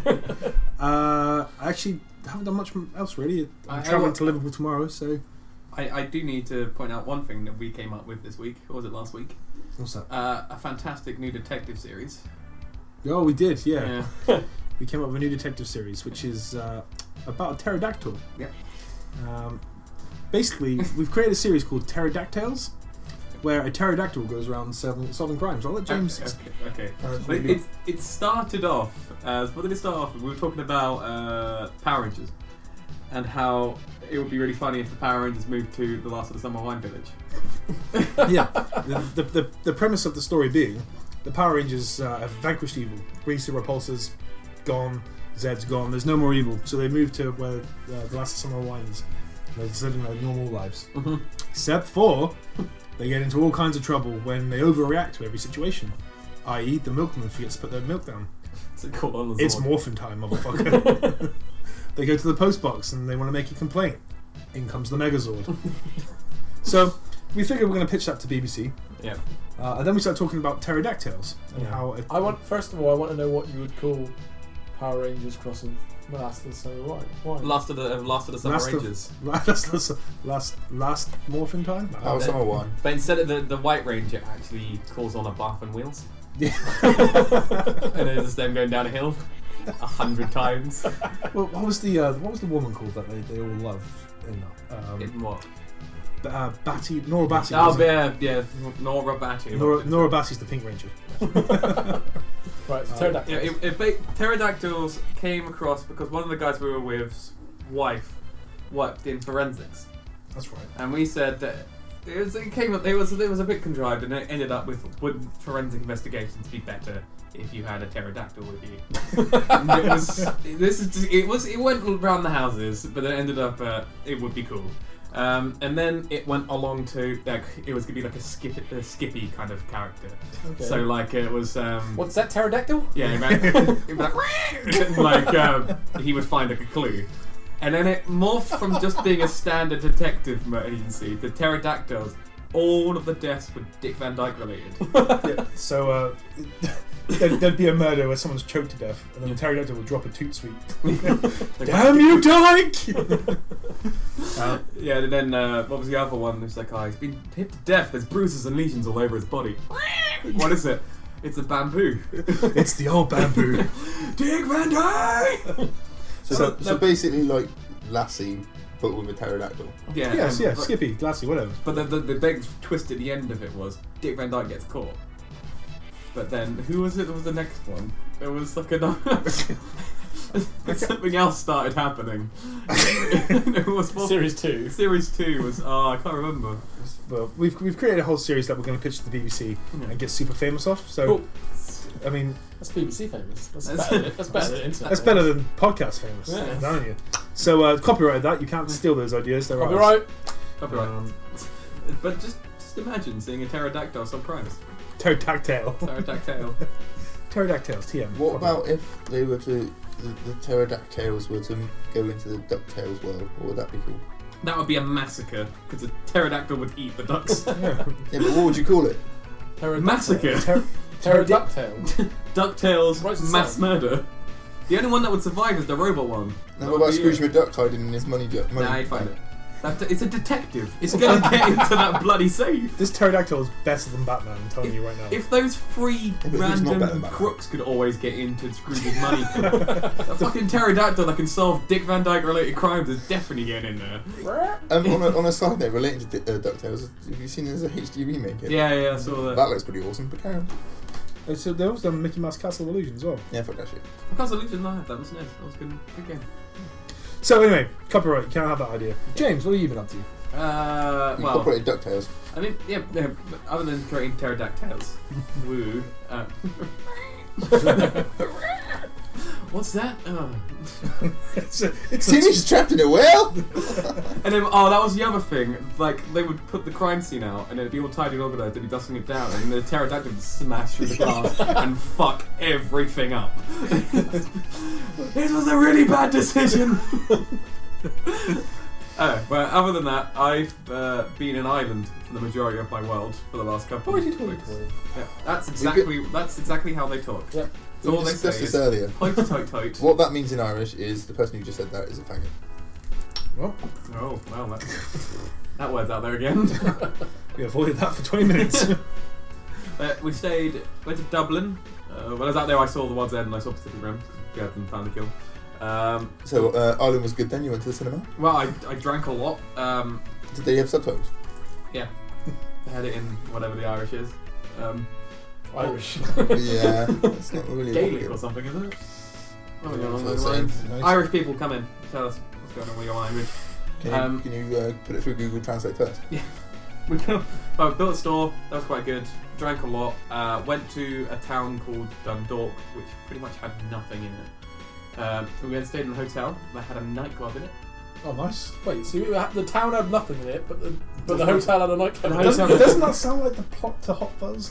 S1: uh, I actually haven't done much else really.
S4: I-
S1: I'm
S4: I
S1: travelling
S4: wa-
S1: to Liverpool tomorrow, so.
S4: I, I do need to point out one thing that we came up with this week, or was it last week?
S1: What's that?
S4: Uh, a fantastic new detective series.
S1: Oh, we did, yeah. We came up with a new detective series, which is uh, about a pterodactyl.
S4: Yep.
S1: Um, basically, we've created a series called Pterodactyls, where a pterodactyl goes around solving, solving crimes. I'll let James.
S4: Okay. okay.
S3: Uh,
S4: But it, it, it started off as what did it start off with? We were talking about uh, Power Rangers and how it would be really funny if the Power Rangers moved to the Last of the Summer Wine Village.
S1: Yeah, the, the, the, the premise of the story being the Power Rangers uh, have vanquished evil. Greasy Repulsa's gone, Zed's gone. There's no more evil, so they move to where uh, the Last of Summer Wine is. They're just living their normal lives,
S4: Mm-hmm.
S1: except for they get into all kinds of trouble when they overreact to every situation. that is, the milkman forgets to put their milk down.
S4: It's a cool on
S1: It's morphin time, motherfucker. They go to the post box and they want to make a complaint. In comes the Megazord. So we figured we're going to pitch that to B B C,
S4: Yeah.
S1: uh, and then we start talking about pterodactyls and
S2: Yeah.
S1: how it,
S2: I want first of all, I want to know what you would call Power Rangers crossing the Last of the Summer Wine. Why?
S4: Last of the uh, Last of the Summer
S1: Last of-
S4: Rangers.
S1: last last last last morphin time. Uh,
S3: Power Summer Wine.
S4: But instead of the, the White Ranger actually calls on a bath and wheels.
S1: Yeah.
S4: And it's just them going down a hill a hundred times.
S1: Well, what was the uh, what was the woman called that they, they all love in that? Um,
S4: In what?
S1: uh, Batty, Nora Batty.
S4: Oh,
S1: wasn't it?
S4: yeah, yeah. Nora Batty.
S1: Nora, Nora Batty's the Pink Ranger.
S2: Right,
S1: Uh,
S2: pterodactyls.
S4: Yeah, it, it, ba- pterodactyls came across because one of the guys we were with's wife worked in forensics,
S1: That's right.
S4: and we said that it was it came it was it was a bit contrived, and it ended up with would forensic investigations be better if you had a pterodactyl with you? And it was this is just, it was it went around the houses, but it ended up uh, it would be cool. Um, and then it went along to like it was gonna be like a skip a Skippy kind of character.
S2: Okay.
S4: So like it was. Um,
S2: What's that, pterodactyl?
S4: Yeah, man. He'd be like, like um, he would find like a clue, and then it morphed from just being a standard detective agency to pterodactyls. All of the deaths were Dick Van Dyke related.
S1: Yeah, so uh, there'd, there'd be a murder where someone's choked to death, and then the pterodactyl would drop a toot sweet. Damn you, Dyke! uh,
S4: Yeah, and then uh, what was the other one? It's like, oh, he's been hit to death. There's bruises and lesions all over his body. What is it? It's a bamboo.
S1: it's the old bamboo.
S4: Dick Van Dyke.
S3: So,
S1: So-
S3: so basically, like Lassie, but with a pterodactyl.
S4: Yeah.
S1: Yes,
S4: um,
S1: yeah,
S4: but-
S1: Skippy, Lassie, whatever.
S4: But the, the, the big twist at the end of it was Dick Van Dyke gets caught. But then, who was it that was the next one? There was like another... Something else started happening. It was more-
S2: Series two.
S4: Series two was... Oh, I can't remember.
S1: Well, we've, we've created a whole series that we're going to pitch to the B B C
S4: Yeah.
S1: and get super famous off. So,
S2: Cool.
S1: I mean,
S2: That's B B C famous. That's,
S4: That's-
S2: better. Than, that's better than internet.
S1: that's better than podcast famous.
S2: Yeah.
S1: I'm telling you. So, uh, copyrighted that. You can't steal those ideas. They're ours.
S2: Copyright.
S4: Copyright.
S1: Um,
S4: But just, just imagine seeing a pterodactyl solve crimes.
S1: pterodactyl.
S4: Pterodactyl.
S1: Pterodactyls, T M.
S3: What about if they were to, the, the pterodactyls were to go into the DuckTales world? What would that be called?
S4: That would be a massacre, because a pterodactyl would eat the ducks.
S1: Yeah.
S3: Yeah, but what would you call it?
S2: Pterodactyl.
S4: Massacre.
S1: Ter-
S2: Pterodactyl.
S4: DuckTales
S2: What's it
S4: mass
S2: say?
S4: murder. The only one that would survive is the robot one.
S3: And
S4: That
S3: what
S4: would
S3: about
S4: be, uh,
S3: Scrooge McDuck hiding in his money jar? Money
S4: Nah, he'd find it. That, it's a detective. It's going to get into that bloody safe.
S1: This pterodactyl is better than Batman, I'm telling you right now.
S4: If those three
S3: but who's not better than
S4: random
S3: Batman?
S4: crooks could always get into Scrooge's money, a fucking pterodactyl that can solve Dick Van Dyke related crimes is definitely getting in there.
S3: Um, on, a, on a side note, relating to uh, DuckTales, have you seen there's a H D remake? Yet?
S4: Yeah, yeah, I saw that.
S3: That looks pretty awesome, but carry on.
S1: Uh, so there was the Mickey Mouse Castle of Illusion as well.
S3: Yeah, fuck that shit.
S4: Because I Illusion, I had that, wasn't it? That was a good, good game.
S1: So anyway, copyright, you can't have that idea. James, what have you been up to?
S4: Uh,
S3: You
S4: well,
S3: incorporated DuckTales.
S4: I mean, yeah, yeah, but other than creating pterodactyls. Woo. Uh, what's that? Oh.
S1: it's a, it's a
S3: Timmy's trapped in a well!
S4: And then, oh, that was the other thing. Like, they would put the crime scene out, and it'd be all tidy and organised, they'd be dusting it down, and the pterodactyl would smash through the glass and fuck everything up. This was a really bad decision! Oh, well, other than that, I've uh, been in Ireland for the majority of my world for the last couple
S2: What
S4: of
S2: are you talking
S4: weeks.
S2: about?
S4: Yeah, that's exactly that's exactly how they talk.
S2: Yeah.
S4: So
S3: We
S4: all they say
S3: discussed this
S4: is,
S3: earlier.
S4: toit, toit, toit.
S3: What that means in Irish is the person who just said that is a faggot.
S1: well,
S4: Oh, well, that, that word's out there again.
S1: we avoided that for twenty minutes.
S4: Uh, we stayed, went to Dublin. Uh, when I was out there, I saw the Wad's End and I saw Pacific Rim. We had them found the kill. Um,
S3: So, uh, Ireland was good then, you went to the cinema?
S4: well, I, I drank a lot. Um,
S3: Did they have subtitles?
S4: yeah. They had it in whatever the Irish is. Um,
S2: Irish.
S3: Yeah, it's not really
S4: Gaelic or something, isn't it? Oh,
S3: Yeah,
S4: yeah, along
S3: that's
S4: those
S3: what I'm
S4: lines.
S3: saying.
S1: Nice.
S4: Irish people, come in. Tell us what's going on with your language.
S3: Can you,
S4: Um,
S3: can you uh, put it through Google Translate first?
S4: We built, well, we built a store. That was quite good. Drank a lot. Uh, went to a town called Dundalk, which pretty much had nothing in it. Um, we then stayed in a hotel that had a nightclub in it.
S1: Oh, nice.
S2: Wait, so you, the town had nothing in it, but the but the hotel had a nightclub.
S4: The
S2: in it?
S1: Doesn't,
S4: hotel-
S1: doesn't that sound like the plot to Hot Fuzz?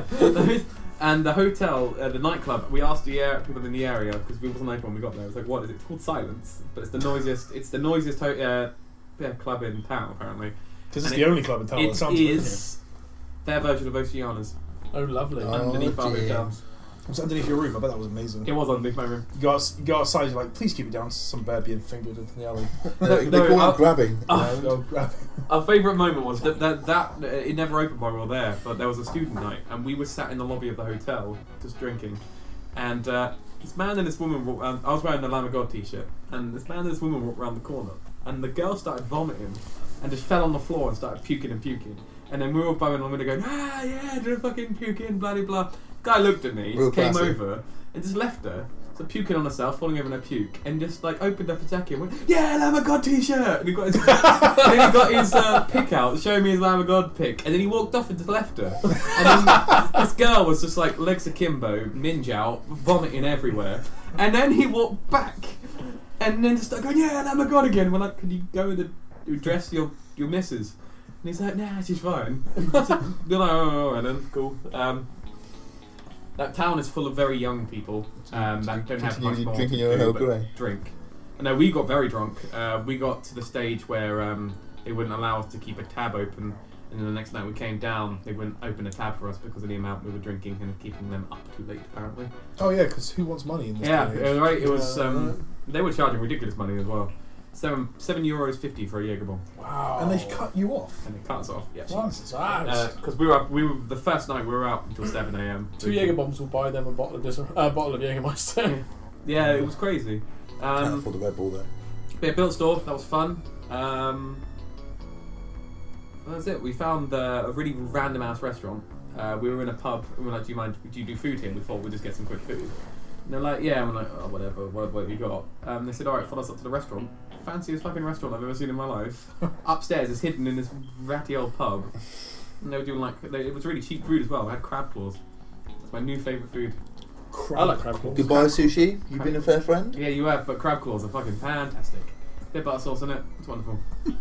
S4: And the hotel, uh, the nightclub, we asked the air, people in the area because we wasn't open when we got there. It was like, what is it? It's called Silence, but it's the noisiest. It's the noisiest ho- uh, yeah, club in town apparently.
S1: Because it's
S4: And
S1: the
S4: it-
S1: only club in town.
S4: It
S1: that sounds
S4: is their version of Oceana's
S2: Oh, lovely.
S3: Oh,
S4: underneath our hotel.
S3: James.
S1: It was underneath your room. I bet that was amazing.
S4: It was underneath my room.
S1: You go, outs- you go outside, you're like, please keep it down. Some bear being fingered in the alley.
S3: They, they
S4: No,
S3: call
S4: I'll-
S3: it grabbing.
S4: Oh.
S1: Yeah, go grab it.
S4: Our favourite moment was that, that that uh, it never opened while we were there, but there was a student night, and we were sat in the lobby of the hotel just drinking, and uh, this man and this woman. Walked, um, I was wearing a Lamb of God t-shirt, and this man and this woman walked around the corner, and the girl started vomiting, and just fell on the floor and started puking and puking, and then we were all bowing along and going, ah yeah, do fucking puking, blah blah blah. Guy looked at me,
S3: Real
S4: came
S3: classy.
S4: over, and just left her. So puking on herself, falling over in her puke, and just like opened up a jacket and went, yeah, Lamb of God t-shirt! And he got his, and then he got his uh, pic out, showing me his Lamb of God pic, and then he walked off and just left her. And then this girl was just like legs akimbo, ninja out, vomiting everywhere. And then he walked back, and then just started going, yeah, Lamb of God again. We're like, can you go and address your, your missus? And he's like, nah, she's fine. So they're like, oh, alright then, cool. Um, that town is full of very young people um, that don't have much
S3: Continue
S4: more
S3: drinking
S4: to
S3: your
S4: do
S3: Earl
S4: but
S3: Grey.
S4: drink. No, we got very drunk. Uh, we got to the stage where um, they wouldn't allow us to keep a tab open, and then the next night we came down, they wouldn't open a tab for us because of the amount we were drinking and keeping them up too late, apparently.
S1: Oh yeah, because who wants money in this
S4: Yeah,
S1: day and
S4: it
S1: age?
S4: was right. It was.
S2: Yeah.
S4: Um, they were charging ridiculous money as well. Seven seven euros fifty for a Jaeger bomb,
S2: Wow.
S1: And they cut you off.
S4: and it cut us off. Yeah.
S1: Jesus
S2: Wow.
S4: Because we were up, we were the first night we were out until seven a m.
S2: Two Jaeger bombs will buy them a bottle of dis- uh, bottle of Jägermeister.
S4: Yeah, it was crazy.
S3: Can't
S4: Um,
S3: afford the Red Bull though.
S4: but yeah, built store. That was fun. Um, that was it. We found uh, a really random ass restaurant. Uh, we were in a pub and we were like, "Do you mind? Do you do food here?" We thought we'd just get some quick food. And they're like, "Yeah." And we're like, "Oh, whatever. What, what have you got?" Um, they said, "All right, follow us up to the restaurant." Fanciest fucking restaurant I've ever seen in my life. Upstairs, it's hidden in this ratty old pub. And they were doing like, they, it was really cheap food as well. I had crab claws. It's my new favourite food.
S2: I like crab claws.
S3: Goodbye, sushi. You've been a fair friend.
S4: Yeah, you have, but crab claws are fucking fantastic. Bit butter sauce in it. It's wonderful.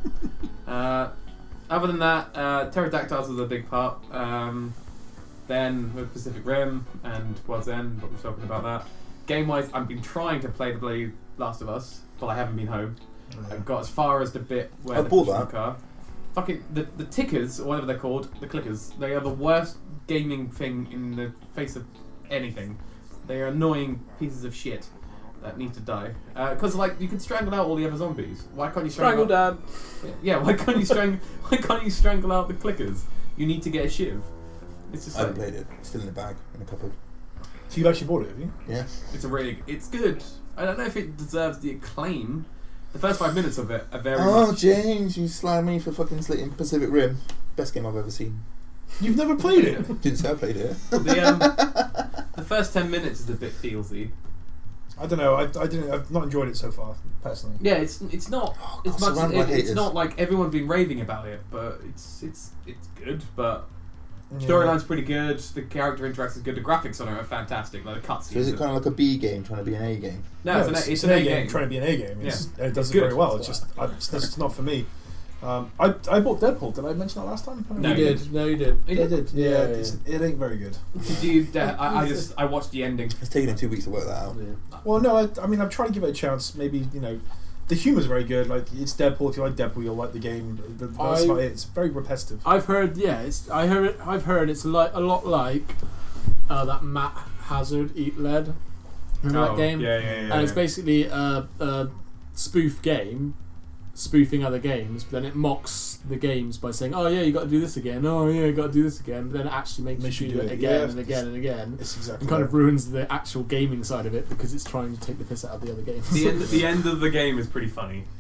S4: uh, other than that, uh, pterodactyls was a big part. Um, then with Pacific Rim and World's End, but we've spoken about that. Game wise, I've been trying to play the bloody Last of Us, but I haven't been home. I've got as far as the bit where
S3: I
S4: the
S3: bought
S4: pushing
S3: that.
S4: car. Fucking the the tickers or whatever they're called, the clickers. They are the worst gaming thing in the face of anything. They are annoying pieces of shit that need to die. Because like you can strangle out all the other zombies. Why can't you strangle?
S2: Strangle
S4: out,
S2: Dad.
S4: Yeah. Why can't you strangle? Why can't you strangle out the clickers? You need to get a shiv. It's just
S3: I haven't
S4: like
S3: played it. It's still in the bag in a couple.
S1: So you've actually bought it, have you?
S3: Yeah.
S4: it's a really it's good. I don't know if it deserves the acclaim. The first five minutes of it are very.
S3: Oh,
S4: much,
S3: James, you slam me for fucking slating Pacific Rim. Best game I've ever seen.
S1: You've never played it?
S3: Didn't say I played it.
S4: The, um, the first ten minutes is a bit feelsy.
S1: I don't know. I, I didn't. I've not enjoyed it so far, personally.
S4: Yeah, it's it's not
S3: Oh,
S4: as
S3: God,
S4: much.
S3: surrounded by
S4: It, it's
S3: haters.
S4: not like everyone's been raving about it, but it's it's it's good. But
S1: Yeah.
S4: storyline's pretty good. The character interactions good. The graphics on it are fantastic. Like the cutscenes.
S3: So is it
S4: are-
S3: kind of like a B game trying to be an A game?
S4: no, it's, an, A- it's an A game.
S1: trying to be an A game. It's, and it does
S4: It's
S1: it very
S4: good.
S1: well. It's just I, it's, it's not for me. Um, I I bought Deadpool. Did I mention that last time? I don't
S4: No,
S1: know.
S2: you
S4: you
S2: did. No, you did.
S1: I did. Yeah,
S2: Yeah,
S1: it's, it ain't very good.
S4: Dude, uh, I, I just I watched the ending.
S3: It's taken him two weeks to work that out.
S1: Well, no, I, I mean, I've tried to give it a chance. Maybe, you know, the humour's very good. Like, it's Deadpool. If you like Deadpool, you'll like the game. The, that's
S2: I-
S1: not it. It's very repetitive.
S2: I've heard, yeah, it's, I heard, it, I've heard it's like a lot like uh, that Matt Hazard Eat Lead. Remember that game?
S4: Oh, Yeah, yeah, yeah.
S2: and it's
S4: yeah.
S2: basically a, a spoof game, spoofing other games. But then it mocks the games by saying, "Oh yeah, you got to do this again. Oh yeah, you got to do this again." But then it actually makes,
S1: Makes
S2: you
S1: you
S2: do
S1: do
S2: it
S1: it.
S2: again
S1: Yeah,
S2: and again and again.
S1: It's exactly
S2: And kind of
S1: that.
S2: ruins the actual gaming side of it because it's trying to take the piss out of the other games.
S4: the end. The end of the game is pretty funny.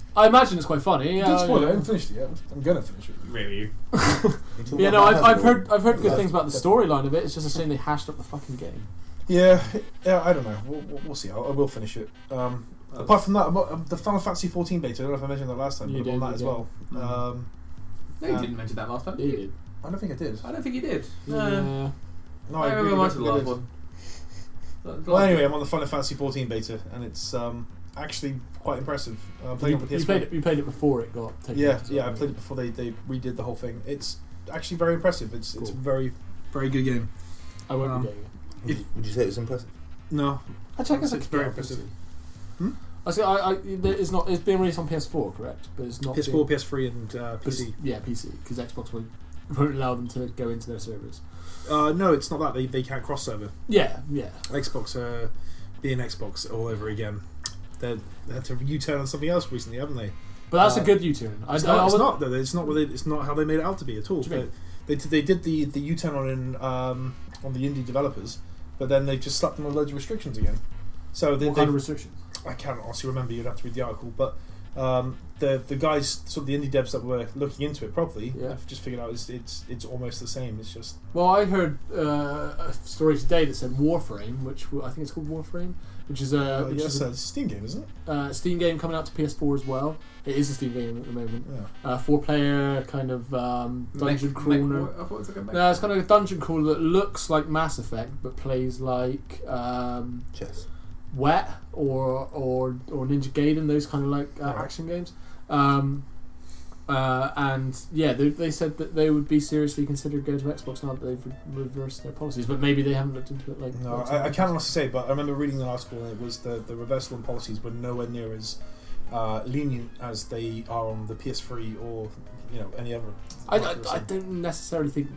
S5: I imagine it's quite funny.
S1: Don't
S5: Uh,
S1: spoil it. I
S5: yeah.
S1: haven't finished it yet. I'm gonna finish it.
S4: Really?
S5: Yeah, no, I've, I've heard I've heard good things about the storyline of it. It's just a shame they hashed up the fucking game.
S1: Yeah, yeah. I don't know. We'll, we'll, we'll see. I'll, I will finish it. Um,
S4: Oh.
S1: apart from that, about, um, the Final Fantasy fourteen beta. I don't know if I mentioned that last time,
S5: You
S1: but I'm on
S5: did,
S1: that
S5: you
S1: as well.
S5: did.
S1: Um,
S4: No, you
S1: Um,
S4: didn't mention that last time.
S5: Yeah, you did.
S1: I don't think I did.
S4: I don't think you did. No.
S5: Yeah.
S1: No,
S4: I remember
S1: really
S4: much
S1: don't
S4: of the
S1: think I
S4: last
S1: did.
S4: one. That-
S1: Well,
S4: last
S1: anyway,
S4: one.
S1: I'm on the Final Fantasy fourteen beta, and it's um, actually quite impressive. Uh, playing
S5: You,
S1: on the
S5: you
S1: P S four.
S5: played it. You played it before it got taken.
S1: Yeah,
S5: off, so-
S1: yeah. I played it before they, they redid the whole thing. It's actually very impressive. It's it's a
S5: Cool.
S1: very very good game.
S5: I won't
S1: um,
S5: be getting it.
S3: Would you, would you say it was impressive?
S1: No,
S5: I check
S1: it's
S5: it's
S1: very impressive. Hmm?
S5: I say I, I there is not. It's been released on P S four, correct? But it's not
S1: P S four,
S5: being-
S1: P S three, and uh, P C.
S5: Yeah, P C, because Xbox won't, won't allow them to go into their servers.
S1: Uh, no, it's not that they they can't cross server.
S5: Yeah, yeah.
S1: Xbox, uh, being Xbox all over again. They they had to U-turn on something else recently, haven't they?
S5: But that's
S1: Uh,
S5: a good U-turn. I,
S1: It's
S5: I,
S1: not.
S5: I
S1: It's
S5: would-
S1: not though. It's not. What they, it's not how they made it out to be at all.
S5: What do you mean?
S1: They, they they did the the U-turn on in um, on the indie developers, but then they just slapped them with loads of restrictions again. So they,
S5: What kind
S1: they
S5: of restrictions?
S1: I can't honestly remember. You'd have to read the article, but um, the the guys, sort of the indie devs that were looking into it properly,
S5: Yeah.
S1: have just figured out it's it's it's almost the same. It's just
S5: Well, I heard uh, a story today that said Warframe, which w- I think it's called Warframe, which is a
S1: uh,
S5: which
S1: yes,
S5: is
S1: uh,
S5: a
S1: it's a Steam game, isn't it?
S5: uh, Steam game coming out to P S four as well. It is a Steam game at the moment.
S1: Yeah.
S5: Uh, four-player kind of um, dungeon
S4: Mech-
S5: crawler.
S4: mech war- I thought it was like a mech-
S5: No, it's kind of a dungeon crawler that looks like Mass Effect, but plays like um,
S3: Chess.
S5: Wet or or or Ninja Gaiden, those kind of like uh,
S1: Right.
S5: action games. Um, uh, and yeah, they, they said that they would be seriously considered going to Xbox now that they've re- reversed their policies, but maybe they haven't looked into it like.
S1: No,
S5: like
S1: I, I can't honestly say, but I remember reading an article and it was the the reversal in policies were nowhere near as uh, lenient as they are on the P S three or you know any other.
S5: I, I, I don't necessarily think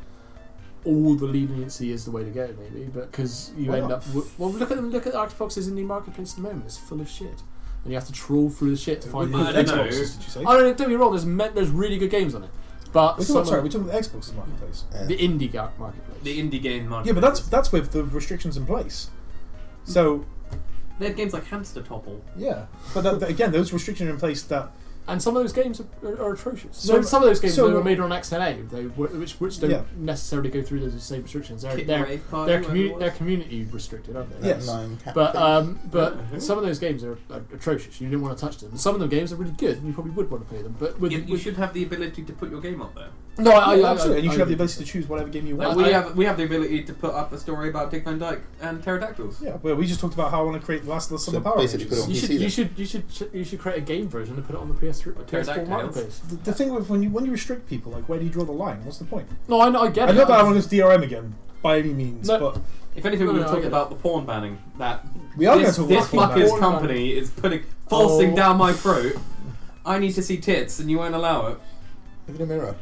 S5: all the leniency is the way to go, maybe, but because you
S1: Why
S5: end
S1: not?
S5: up. W- well, look at them. Look at Xbox's indie marketplace at the moment. It's full of shit, and you have to trawl through the shit to find.
S1: With
S4: I
S5: good
S4: don't
S5: games.
S4: know.
S1: Xboxes, did you say?
S5: I don't know. Don't get me wrong. There's me- there's really good games on it, but
S1: We're
S5: some
S1: talking,
S5: of
S1: sorry,
S5: them-
S1: we're talking about Xbox's marketplace.
S3: Yeah.
S5: the indie ga- marketplace.
S4: The indie game market.
S1: Yeah, but that's that's with the restrictions in place. So
S4: They have games like Hamster Topple.
S1: yeah, but that, that- again, those restrictions are in place that
S5: And some of those games are, are, are atrocious.
S1: So-
S5: So, some of those games
S1: so-
S5: that were made on X N A, they, were- which which don't
S1: Yeah. necessarily
S5: necessarily go through those same restrictions. They're
S4: Kit
S5: they're,
S4: Rave Party,
S5: they're,
S4: whatever
S5: commu-
S4: it was.
S5: they're community restricted, aren't they?
S1: Yes.
S3: Nine cat
S5: But
S3: thing.
S5: um, but
S4: Mhm.
S5: some of those games are, are atrocious. You didn't want to touch them. And some of them games are really good, and you probably would want to play them. But with,
S4: You, you
S5: with
S4: should have the ability to put your game up there.
S5: no, I,
S1: yeah,
S5: I,
S1: absolutely,
S5: I,
S1: and you
S5: I
S1: should have the
S5: agree.
S1: ability to choose whatever game you
S4: Like,
S1: want.
S4: we
S5: I-
S4: have we have the ability to put up a story about Dick Van Dyke and pterodactyls.
S1: Yeah, well, we just talked about how I want to create the last of the
S3: So
S1: Summer Power
S3: basically
S1: Rangers.
S3: put it on
S5: You
S3: P
S5: should,
S3: C
S5: you
S3: then.
S5: should you should ch- you should create a game version and put it on the P S three, P S four
S4: Pterodactyls.
S5: marketplace.
S1: The, the thing with when you when you restrict people, like where do you draw the line? What's the point?
S5: No, I know, I get
S1: I
S5: it.
S1: know that I want to go to D R M again by any means,
S5: No.
S1: but
S4: If anything,
S5: No,
S4: we
S5: no,
S4: were
S5: I
S4: talking
S5: get
S4: about the porn banning. That
S1: we are going
S4: this,
S1: to talk
S4: this
S1: about
S4: fucker's
S5: Porn
S4: company is putting forcing
S5: Oh.
S4: down my throat. I need to see tits, and you won't allow it.
S3: Look at a mirror.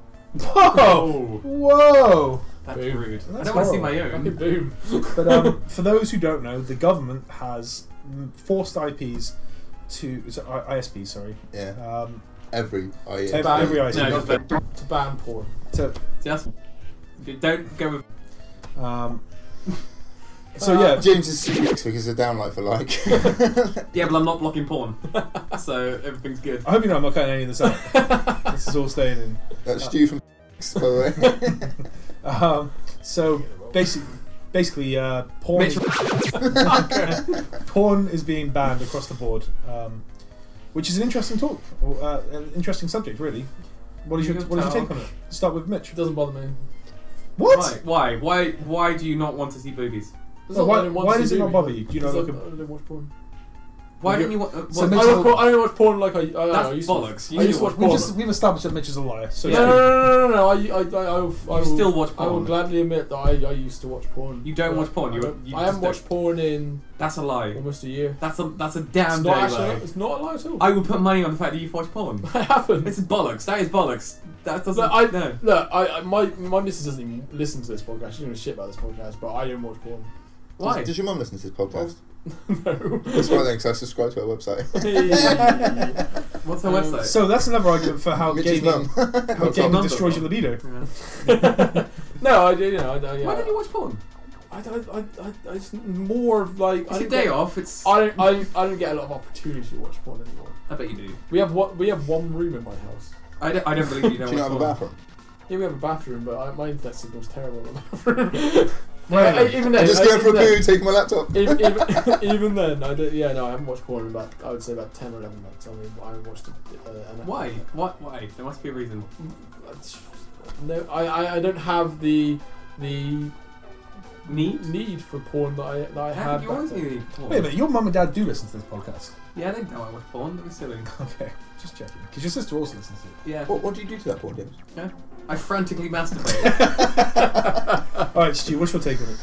S1: Whoa! Whoa!
S4: That's
S5: Boom.
S4: rude. I
S1: That's
S4: don't want to see my
S1: horrible.
S5: Fucking
S4: own.
S5: boom.
S1: But um, for those who don't know, the government has mm, forced I Ps to is it I- ISPs, sorry,
S3: Yeah.
S1: um,
S3: Every I E.
S1: every,
S5: ban-
S1: every I S P
S4: No,
S1: not
S4: just
S1: the-
S5: To ban porn.
S1: to
S4: Just don't go with.
S1: um. So yeah,
S3: James is six because they're down like for like.
S4: Yeah, but I'm not blocking porn, so everything's good.
S1: I hope you know I'm not cutting any of this out. This is all staying in.
S3: That's Stu from by the way.
S1: Um, so basically, basically, uh, porn.
S4: Mitch-
S1: Is, porn is being banned across the board, um, which is an interesting talk, or, uh, an interesting subject, really. What is your
S4: You
S1: what is your
S4: tell.
S1: take on it? Start with Mitch.
S5: It doesn't bother me.
S1: What?
S4: Why? Why? Why? Why do you not want to see boobies?
S5: It's
S1: No,
S5: not
S1: why-
S5: that I don't want
S1: why
S5: to
S1: does
S5: see
S1: it not
S5: movies,
S1: bother you? Do you not
S5: because
S1: look
S5: I,
S1: at-
S5: I don't watch porn.
S4: Why
S1: You-
S4: don't you want? Uh,
S1: So
S4: what-
S1: Mitch-
S5: I, watch porn, I don't watch porn like I. I, don't know,
S4: That's
S5: I used
S4: bollocks.
S5: To,
S4: You
S5: I used
S4: do
S5: to watch
S4: watch
S1: We've
S5: porn.
S1: just we've established that Mitch is a liar. So
S5: No, no, no, no, no, no. I, I, I, I, I,
S4: You
S5: will,
S4: still watch
S5: I will
S4: porn.
S5: gladly admit that I, I used to watch porn.
S4: You don't
S5: But
S4: watch porn,
S5: I,
S4: you-
S5: don't-
S4: you
S5: I
S4: just
S5: haven't
S4: don't.
S5: watched porn in
S4: That's a lie.
S5: almost a year.
S4: That's a that's a
S5: It's
S4: damn
S5: not
S4: dirty
S5: actually.
S4: lie.
S5: It's not a lie at all.
S4: I would put money on the fact that you've watched porn.
S5: I haven't.
S4: This is bollocks. That is bollocks. That doesn't.
S5: Look, I,
S4: no.
S5: look, I, I, my my missus doesn't even listen to this podcast. She doesn't give a shit about this podcast, but I don't watch porn.
S4: Why?
S3: Does, does your mum listen to this podcast?
S5: No.
S3: That's why then, because I subscribe to her website.
S4: What's her
S5: Um,
S4: website?
S1: so that's another argument for how
S3: Mitch's
S1: gaming
S3: mum.
S1: how
S4: What's
S1: gaming
S4: your
S1: destroys
S4: mum
S1: your libido.
S4: Yeah.
S5: No, I do. You know, I, I, yeah.
S4: Why don't you watch porn?
S5: I I, I, I, I, it's more of like
S4: It's
S5: I
S4: a
S5: don't
S4: day
S5: get,
S4: off. It's.
S5: I don't, I, I don't get a lot of opportunity to watch porn anymore.
S4: I bet you do.
S5: We have what we have one room in my house.
S4: I don't, I don't believe you know
S3: Do you not have a
S4: what's
S3: bathroom?
S5: Yeah, we have a bathroom, but I, my internet signal's terrible in the bathroom.
S1: Right.
S5: I, even then,
S3: I'm just
S5: I,
S3: going for a
S5: even then-
S3: poo, taking my laptop.
S5: even, even, even then, I don't, yeah, no, I haven't watched porn in about, I would say about ten or eleven months. I mean, I haven't watched it. Uh, an
S4: Why? What? Why? There must be a reason.
S5: No, I, I, I don't have the the
S4: Need?
S5: need for porn that I that I
S4: How
S5: had.
S4: could you
S5: back
S4: always
S5: then.
S4: need porn?
S1: Wait a minute, your mum and dad do listen to this podcast.
S4: Yeah, they know I watch porn. Don't be silly.
S1: Okay, just checking. Because your sister also listens to it.
S4: Yeah.
S3: What, what do you do to that porn, James?
S4: I frantically masturbate.
S1: Alright, Stu, what's your take on it?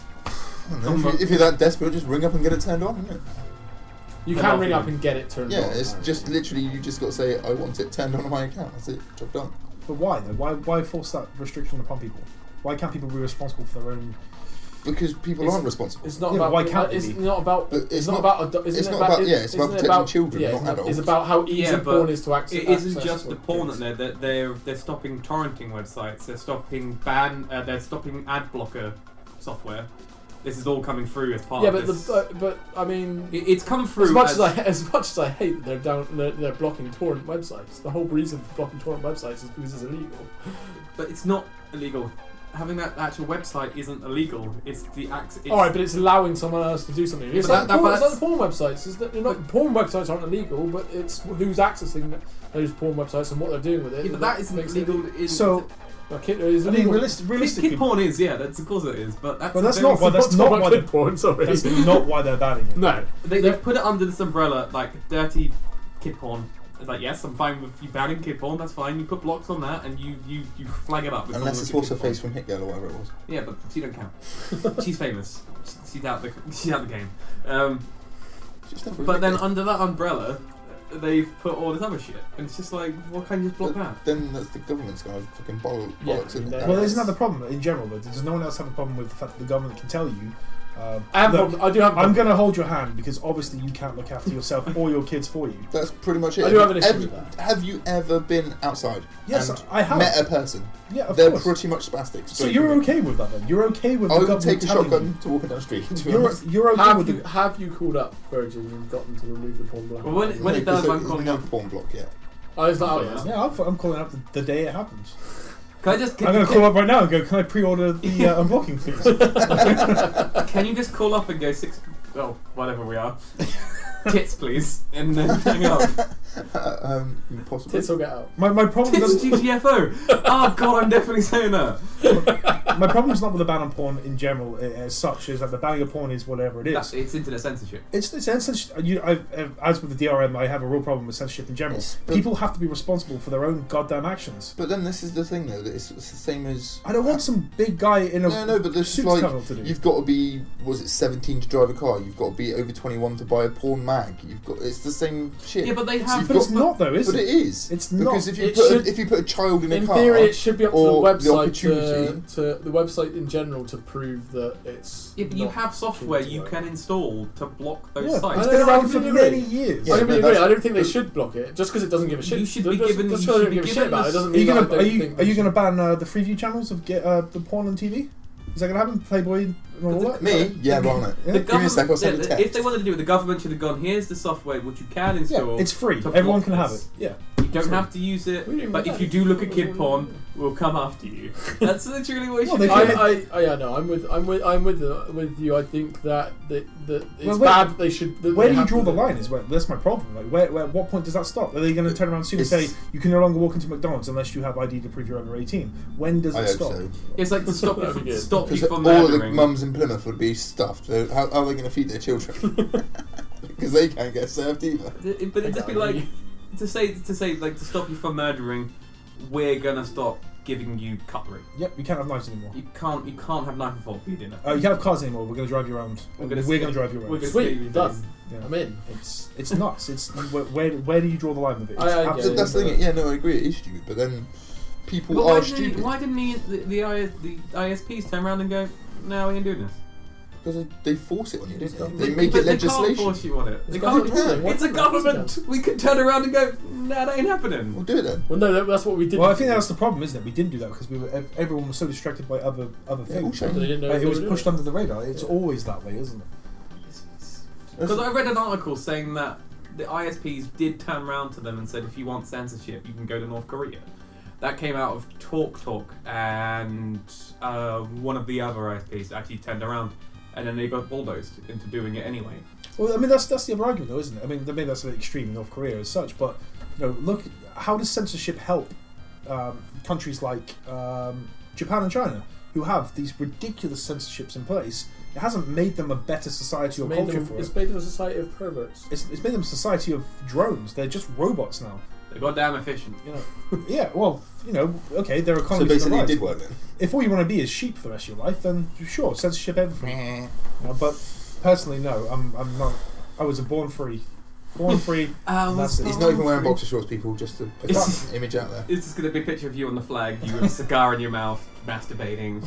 S3: I don't know, if, you, if you're that desperate, just ring up and get it turned on, isn't it?
S5: You
S4: I
S5: can
S4: love
S5: ring
S4: you.
S5: up and get it turned
S3: Yeah,
S5: on.
S3: it's just literally, you just got to say, I want it turned on on my account. That's it, job done.
S1: But why though? Why why force that restriction upon people? Why can't people be responsible for their own?
S3: Because people
S5: It's-
S3: aren't responsible.
S5: It's not
S1: Yeah, but
S5: about.
S1: why can't
S5: it's
S1: they be?
S5: not about.
S3: But
S5: It's,
S3: it's
S5: not,
S3: not-
S5: about. adu- Isn't
S3: it's
S5: it
S3: not
S5: about.
S3: about-
S5: it-
S3: yeah, it's about
S5: isn't it
S3: protecting children,
S5: yeah,
S3: not
S5: it's not-
S3: adults.
S5: It's about how easy
S4: Yeah, but
S5: porn is to access.
S4: It isn't
S5: access
S4: just
S5: for
S4: the porn
S5: kids.
S4: that they're, they're they're they're stopping torrenting websites. They're stopping ban. Uh, they're stopping ad blocker software. This is all coming through as part
S5: Yeah,
S4: of
S5: but
S4: this.
S5: the, but, but I mean,
S4: It- it's come through
S5: as much
S4: as,
S5: as I as much as I hate that they're down, they're, they're blocking torrent websites. The whole reason for blocking torrent websites is because it's illegal.
S4: but it's not illegal. Having that actual website isn't illegal. It's the access.
S5: All right, but it's allowing someone else to do something. It's
S4: But
S5: like,
S4: that-
S5: the porn,
S4: that-
S5: it's like the porn websites. Is that you're not, porn websites aren't illegal, but it's who's accessing those porn websites and what they're doing with it.
S4: Yeah, but that isn't
S5: makes it
S4: illegal. In,
S1: So
S5: Well, kid, it's
S1: I mean,
S5: illegal.
S1: realis-
S4: kid,
S1: realistically,
S4: kid porn is, yeah, that's of course it is, but that's
S1: But that's
S4: a
S1: not
S4: very
S1: why- that's
S5: What's
S1: not
S5: about
S1: why
S5: kid
S1: the-
S5: porn. Sorry.
S1: that's not why they're banning it.
S5: No.
S4: They, they've put it under this umbrella, like dirty kid porn. It's like, yes, I'm fine with you banning kid porn. That's fine. You put blocks on that, and you you, you flag it up. With
S3: Unless
S4: all
S3: it's
S4: the
S3: what's her
S4: kid porn.
S3: face from Hit Girl or whatever it was.
S4: Yeah, but she don't count. She's famous. She's out the she's out the game. Um,
S3: She's never
S4: but
S3: Hit
S4: then
S3: Girl.
S4: under that umbrella, they've put all this other shit, and it's just like, what can you just block
S3: But
S4: that?
S3: then that's the government's going to fucking boll-
S5: Yeah,
S3: bollocks, isn't
S5: yeah.
S3: it?
S1: Well, isn't that the problem in general? Though, does no one else have a problem with the fact that the government can tell you? Um,
S5: I, have
S1: look,
S5: problem- I do have. a
S1: I'm
S5: problem.
S1: going to hold your hand because obviously you can't look after yourself or your kids for you.
S3: That's pretty much it.
S5: I do have an issue
S3: Have-
S5: with that.
S3: Have you ever been outside
S1: Yes,
S3: and
S1: I have.
S3: met a person?
S1: Yeah, of
S3: They're
S1: course.
S3: pretty much spastic.
S1: So you're okay with that then? You're okay with
S3: I
S1: the
S3: would
S1: government
S3: take a
S1: telling
S3: shotgun to walking down the street. To be
S1: you? You're,
S3: honest.
S1: you're okay
S5: Have
S1: with
S5: you
S1: the...
S5: have you called up Virgin and got them to remove the porn block?
S4: Well, when it- when
S3: No,
S4: it does,
S3: 'cause
S4: I'm
S3: there's
S4: calling
S3: no
S4: up.
S3: porn block yet.
S5: Oh, it's not. Oh, yeah.
S1: Yeah, I'm, I'm calling up the, the day it happens.
S4: Can I just? Can,
S1: I'm going to
S4: can,
S1: call up right now and go, can I pre-order the uh, unblocking, please?
S4: can you just call up and go six? Oh, whatever we are. Tits, please, and then hang up.
S3: Uh, um, possibly.
S5: Tits will get out.
S1: My, my problem
S4: Tits
S1: doesn't...
S4: G T F O. Oh god, I'm definitely saying that.
S1: My problem is not with the ban on porn in general uh, as such, is that the banning of porn is whatever it is.
S4: That's, it's internet censorship.
S1: It's, it's censorship. You, I've, I've, as with the D R M, I have a real problem with censorship in general.
S3: Yes, but-
S1: People have to be responsible for their own goddamn actions.
S3: But then this is the thing, though. That it's, it's the same as.
S1: I don't want some big guy in a
S3: No, no, but this is
S1: suit
S3: like
S1: tunnel to do.
S3: you've got to be. Was it seventeen to drive a car? You've got to be over twenty-one to buy a porn mag. You've got. It's the same shit.
S4: Yeah, but they
S3: So
S4: have.
S3: you've
S1: But
S3: got-
S1: it's not though, is
S3: But
S1: it?
S3: it is.
S1: It's
S3: because
S1: not.
S3: if you
S5: It
S3: put
S5: should-
S3: a, if you put a child in a
S5: In
S3: car,
S5: theory, it should be up to the
S3: or the
S5: website
S3: opportunity-
S5: to, to the website in general to prove that it's.
S4: Yeah, but you
S5: not
S4: have software
S5: true to
S4: you
S5: work.
S4: can install to block those
S1: Yeah,
S4: sites.
S1: it's
S5: I
S1: been
S5: don't
S1: around for
S5: completely
S1: many
S5: agree.
S1: years.
S3: Yeah,
S5: I, don't
S3: no,
S5: agree.
S3: that's-
S5: I don't think they
S3: but-
S5: should block it just because it doesn't give a shit.
S4: You should be
S5: Just-
S4: given-
S5: Just
S4: you
S5: because I
S4: should
S5: don't
S4: be
S5: give a
S4: given
S5: shit about it
S4: this-
S5: doesn't
S1: Are you
S5: mean
S1: gonna
S5: that I
S1: are
S5: don't
S1: you
S5: think
S1: are you
S5: they
S1: gonna ban uh, the Freeview channels of get uh, the porn on T V? Is that gonna happen? Playboy and all
S4: But
S1: that?
S3: me, yeah, well, on it.
S1: Yeah.
S4: The
S3: Give me a sec, I'll
S4: government,
S3: send a
S4: yeah,
S3: text.
S4: if they wanted to do it, the government should have gone. Here's the software which you can
S1: Yeah,
S4: install.
S1: it's free.
S4: to
S1: Everyone
S4: block
S1: can have it.
S4: this.
S1: Yeah.
S4: You don't have to use it,
S5: We didn't
S4: but
S5: do
S4: if
S5: that.
S4: you do look at kid porn, we'll come after you. That's literally what you
S1: Well,
S4: should
S1: they
S4: do.
S1: can-
S5: I, I, I, yeah, no, I'm with, I'm with, I'm with, the, with you. I think that that, that it's
S1: Well, where-
S5: bad. That they should. That
S1: Where
S5: they
S1: do you
S5: have
S1: draw
S5: to
S1: the
S5: do.
S1: line? Is where that's my problem. Like, where, where, what point does that stop? Are they going to turn around soon and say
S3: It's-
S1: you can no longer walk into McDonald's unless you have I D to prove you're under eighteen? When does
S3: I
S1: it
S3: hope
S1: stop?
S3: so.
S4: It's like to stop you
S5: That'd
S4: from,
S5: be good.
S4: stop you
S3: Because
S4: from
S3: all of the
S4: murdering.
S3: mums in Plymouth would be stuffed. So how, how are they going to feed their children? Because they can't get served either.
S4: It- But it'd just be like to say to say like to stop you from murdering. We're gonna stop giving you cutlery.
S1: Yep, you can't have knives anymore.
S4: You can't. You can't have knife and fork for your dinner.
S1: Uh, you can't have cars anymore. We're going to drive you around.
S4: We're
S1: We're
S4: gonna
S1: going
S4: see-
S1: to drive you
S4: We're
S1: around.
S4: gonna
S5: Sweet,
S4: see you
S5: done.
S4: days.
S1: Yeah.
S5: I'm in.
S1: It's it's nuts. It's where, where where do you draw the line with it? It's
S5: I- I get
S1: absolutely
S5: it.
S3: That's the thing. Yeah, no, I agree. It is stupid, but then people
S4: But why
S3: are
S4: didn't,
S3: stupid
S4: why didn't the the, the, I, the I S Ps turn around and go, no, we ain't doing this?
S3: because they force it on you, don't they?
S5: They-
S3: They make
S4: but
S3: it
S4: they can't
S3: legislation.
S4: force you on it. They
S5: It's
S4: can't.
S5: government.
S3: They
S4: It's a
S5: What-
S4: government. We could turn around and go, nah, that ain't happening.
S3: We'll do it then.
S5: Well, no, that, that's what we did.
S1: Well, I think that's the problem, isn't it? We didn't do that because we were ev- everyone was so distracted by other other
S3: Yeah, all
S1: things.
S3: shame.
S5: They didn't know
S1: Like,
S5: they
S1: it was
S5: were
S1: pushed
S5: doing
S1: under the radar. It's
S5: Yeah.
S1: always that way, isn't it?
S4: Because I read an article saying that the I S Ps did turn around to them and said, if you want censorship, you can go to North Korea. That came out of Talk Talk, and uh, one of the other I S Ps actually turned around, and then they got bulldozed into doing it anyway.
S1: Well, I mean that's that's the other argument, though, isn't it? I mean, maybe that's an extreme in North Korea as such, but you know, look, how does censorship help um, countries like um, Japan and China, who have these ridiculous censorships in place? It hasn't made them a better society or
S5: It's made
S1: culture
S5: them-
S1: for
S5: It's
S1: it.
S5: made them a society of perverts.
S1: It's, it's made them a society of drones. They're just robots now.
S4: They're goddamn efficient.
S1: You know, yeah. Well, you know, okay, their
S3: So
S1: economy.
S3: basically, it did work then.
S1: If all you want to be is sheep for the rest of your life, then sure, censorship everything. You know, but personally, no. I'm I'm not. I was a born free, born free.
S4: Um,
S1: That's it.
S3: He's not even wearing boxer shorts, people, just to put
S4: It's-
S3: that image out there.
S4: It's just going to be a picture of you on the flag, you with a cigar in your mouth, masturbating,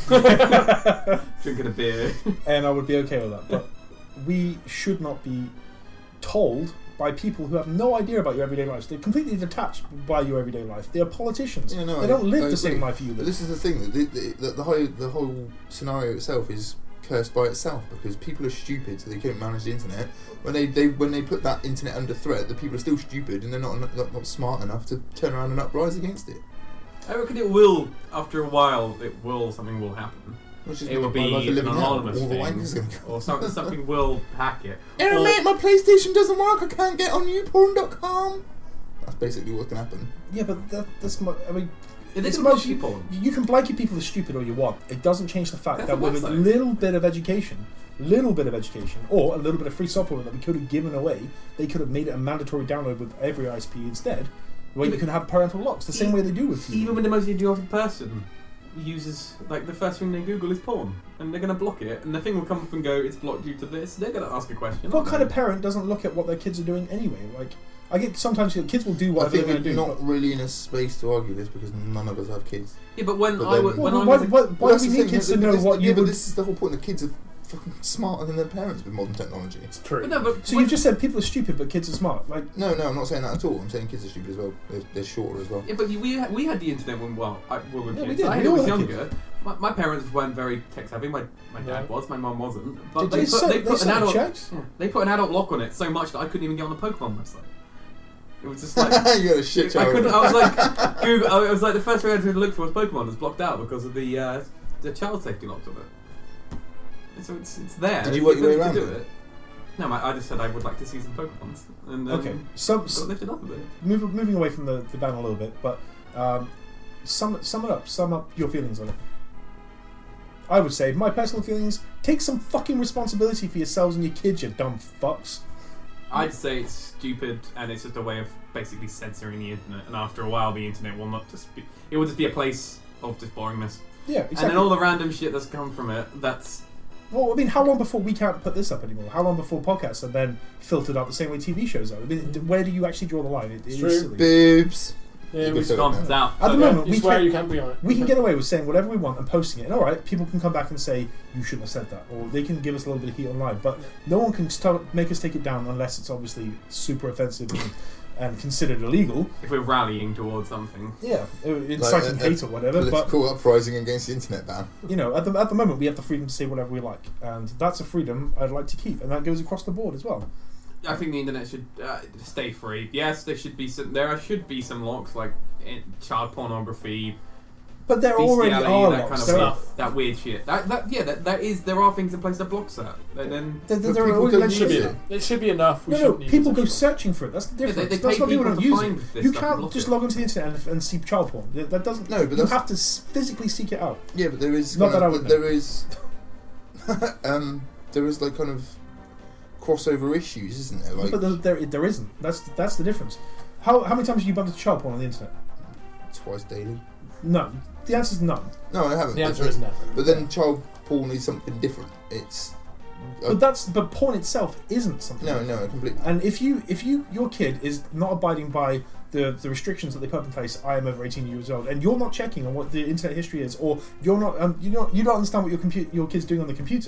S4: drinking a beer.
S1: And I would be okay with that. But we should not be told by people who have no idea about your everyday lives. They're completely detached by your everyday life. They are politicians.
S3: Yeah, no,
S1: they
S3: I-
S1: don't live
S3: I
S1: the same
S3: agree.
S1: life you
S3: But
S1: live.
S3: this is the thing, the, the, the, the, whole, the whole scenario itself is cursed by itself because people are stupid, so they can't manage the internet. When they, they when they put that internet under threat, the people are still stupid and they're not, not not smart enough to turn around and uprise against it.
S4: I reckon it will, after a while, it will, something will happen.
S3: Which is
S4: It will
S3: my life
S4: be
S3: of
S4: an
S3: living hell.
S4: anonymous
S3: All the wankers
S4: thing,
S3: gonna go.
S4: or something, something will hack it.
S3: Aaron,
S4: Or-
S3: mate, my PlayStation doesn't work. I can't get on YouPorn dot com. That's basically what's gonna happen.
S1: Yeah, but that, that's my. I mean,
S4: It
S1: it's
S4: is
S1: much-
S4: much people.
S1: you can blanket people as stupid all you want. It doesn't change the fact
S4: That's
S1: that
S4: a
S1: with a
S4: website.
S1: little bit of education, little bit of education, or a little bit of free software that we could have given away, they could have made it a mandatory download with every I S P instead, where you
S4: Even-
S1: can have parental locks the same way they do with T V.
S4: Even when the most idiotic person uses, like, the first thing they Google is porn, and they're going to block it, and the thing will come up and go, it's blocked due to this, they're going to ask a question.
S1: What
S4: aren't
S1: kind
S4: they?
S1: of parent doesn't look at what their kids are doing anyway? Like, I get sometimes you know, kids will do
S3: I
S1: whatever
S3: think
S1: they're
S3: we're
S1: going to do.
S3: not
S1: but-
S3: really in a space to argue this because none of us have kids.
S4: Yeah, but when
S3: But
S4: I
S3: then-
S4: was, when
S1: Well,
S4: I
S1: why,
S4: was a-
S1: why, why
S3: Well,
S1: do
S3: that's
S1: we
S3: the
S1: need
S3: thing,
S1: kids to
S3: but
S1: know
S3: this-
S1: what
S3: yeah,
S1: you
S3: but
S1: would...
S3: this is the whole point. The kids are fucking smarter than their parents with modern technology.
S5: It's true.
S4: But no, but
S1: So
S4: when-
S1: you just said people are stupid, but kids are smart. Like,
S3: No, no, I'm not saying that at all. I'm saying kids are stupid as well. They're, they're shorter as well.
S4: Yeah, but we had, we had the internet when well, I, when we were
S1: Yeah, we
S4: kids.
S1: did.
S4: I
S1: We
S4: had it
S1: all
S4: was
S1: had
S4: younger. My, my parents weren't very tech savvy. My my dad
S5: No.
S4: was. My mum wasn't. But
S1: did
S4: they
S1: they,
S4: put,
S1: send,
S4: they
S1: they
S4: put an
S1: sent
S4: adult
S1: checks?
S4: yeah, they put an adult lock on it so much that I couldn't even get on the Pokemon website. It was just like
S3: you got a shit
S4: I
S3: child.
S4: couldn't. I was like Google. I was like the first thing I had to look for was Pokemon. It was blocked out because of the uh, the child safety locks on it. And so it's it's there.
S3: Did you work your way
S4: to
S3: around
S4: do
S3: it?
S4: it? No, I I just said I would like to see some Pokemons. And um,
S1: Okay, so
S4: got lifted up a bit.
S1: move, moving away from the, the ban a little bit, but um, sum, sum it up. Sum up your feelings on it. I would say, my personal feelings, take some fucking responsibility for yourselves and your kids, you dumb fucks.
S4: I'd say it's stupid, and it's just a way of basically censoring the internet. And after a while, the internet will not just be. It will just be a place of just boringness.
S1: Yeah, exactly.
S4: And then all the random shit that's come from it. That's
S1: Well, I mean, how long before we can't put this up anymore? How long before podcasts are then filtered out the same way T V shows are? I mean, d- where do you actually draw the line? It, it
S5: It's
S1: is
S5: true.
S1: silly.
S3: Boobs.
S5: Yeah,
S3: You
S5: we,
S3: can say
S4: gone.
S3: that
S4: It's
S3: now.
S4: out.
S1: At the
S4: So,
S1: moment,
S5: you
S1: we
S5: swear
S1: can,
S5: you can't be on it.
S1: we can get away with saying whatever we want and posting it. And all right, people can come back and say you shouldn't have said that, or they can give us a little bit of heat online. But no one can start, make us take it down unless it's obviously super offensive and, and considered illegal.
S4: if we're rallying towards something,
S1: Yeah, inciting
S3: Like, uh,
S1: hate or whatever. But
S3: Political uprising against the internet ban.
S1: you know, at the at the moment, we have the freedom to say whatever we like, and that's a freedom I'd like to keep, and that goes across the board as well.
S4: I think the internet should uh, stay free. Yes, there should be some. There should be some locks like in child pornography,
S1: But there already
S4: bestiality,
S1: are
S4: that
S1: locks.
S4: kind of
S1: There are-
S4: stuff. That weird shit. That, that yeah, that, that is. There are things in place that blocks that. And then
S1: there, there,
S3: But
S1: there are
S3: people
S1: already
S3: don't
S5: It should be
S3: use
S5: enough. It should be enough. We
S1: No, no,
S5: shouldn't need
S1: people
S5: it.
S1: go searching for it. That's the
S4: Yeah, they-
S1: difference.
S4: they
S1: that's
S4: pay
S1: why people
S4: people
S1: don't
S4: to
S1: use
S4: find
S1: it.
S4: this
S1: You
S4: stuff and
S1: can't
S4: block
S1: just
S4: it.
S1: log into the internet and, and see child porn. That, that doesn't.
S3: No, but
S1: you
S3: that's-
S1: have to s- physically seek it out.
S3: Yeah, but there is
S1: Not
S3: kind
S1: that I
S3: of-
S1: would know.
S3: there is um there is like kind of crossover issues, isn't there? Like
S1: but there, there, there isn't. That's that's the difference. How how many times have you bumped into child porn on the internet?
S3: twice daily.
S1: None. The answer's none.
S3: No, I haven't.
S5: The
S3: but
S5: answer
S3: then-
S5: is never.
S3: But then child porn is something different. It's uh,
S1: But that's but porn itself isn't something.
S3: no, no, completely.
S1: And if you if you your kid is not abiding by the, the restrictions that they put in place, I am over eighteen years old, and you're not checking on what the internet history is, or you're not um, you don't you don't understand what your computer your kid's doing on the computer,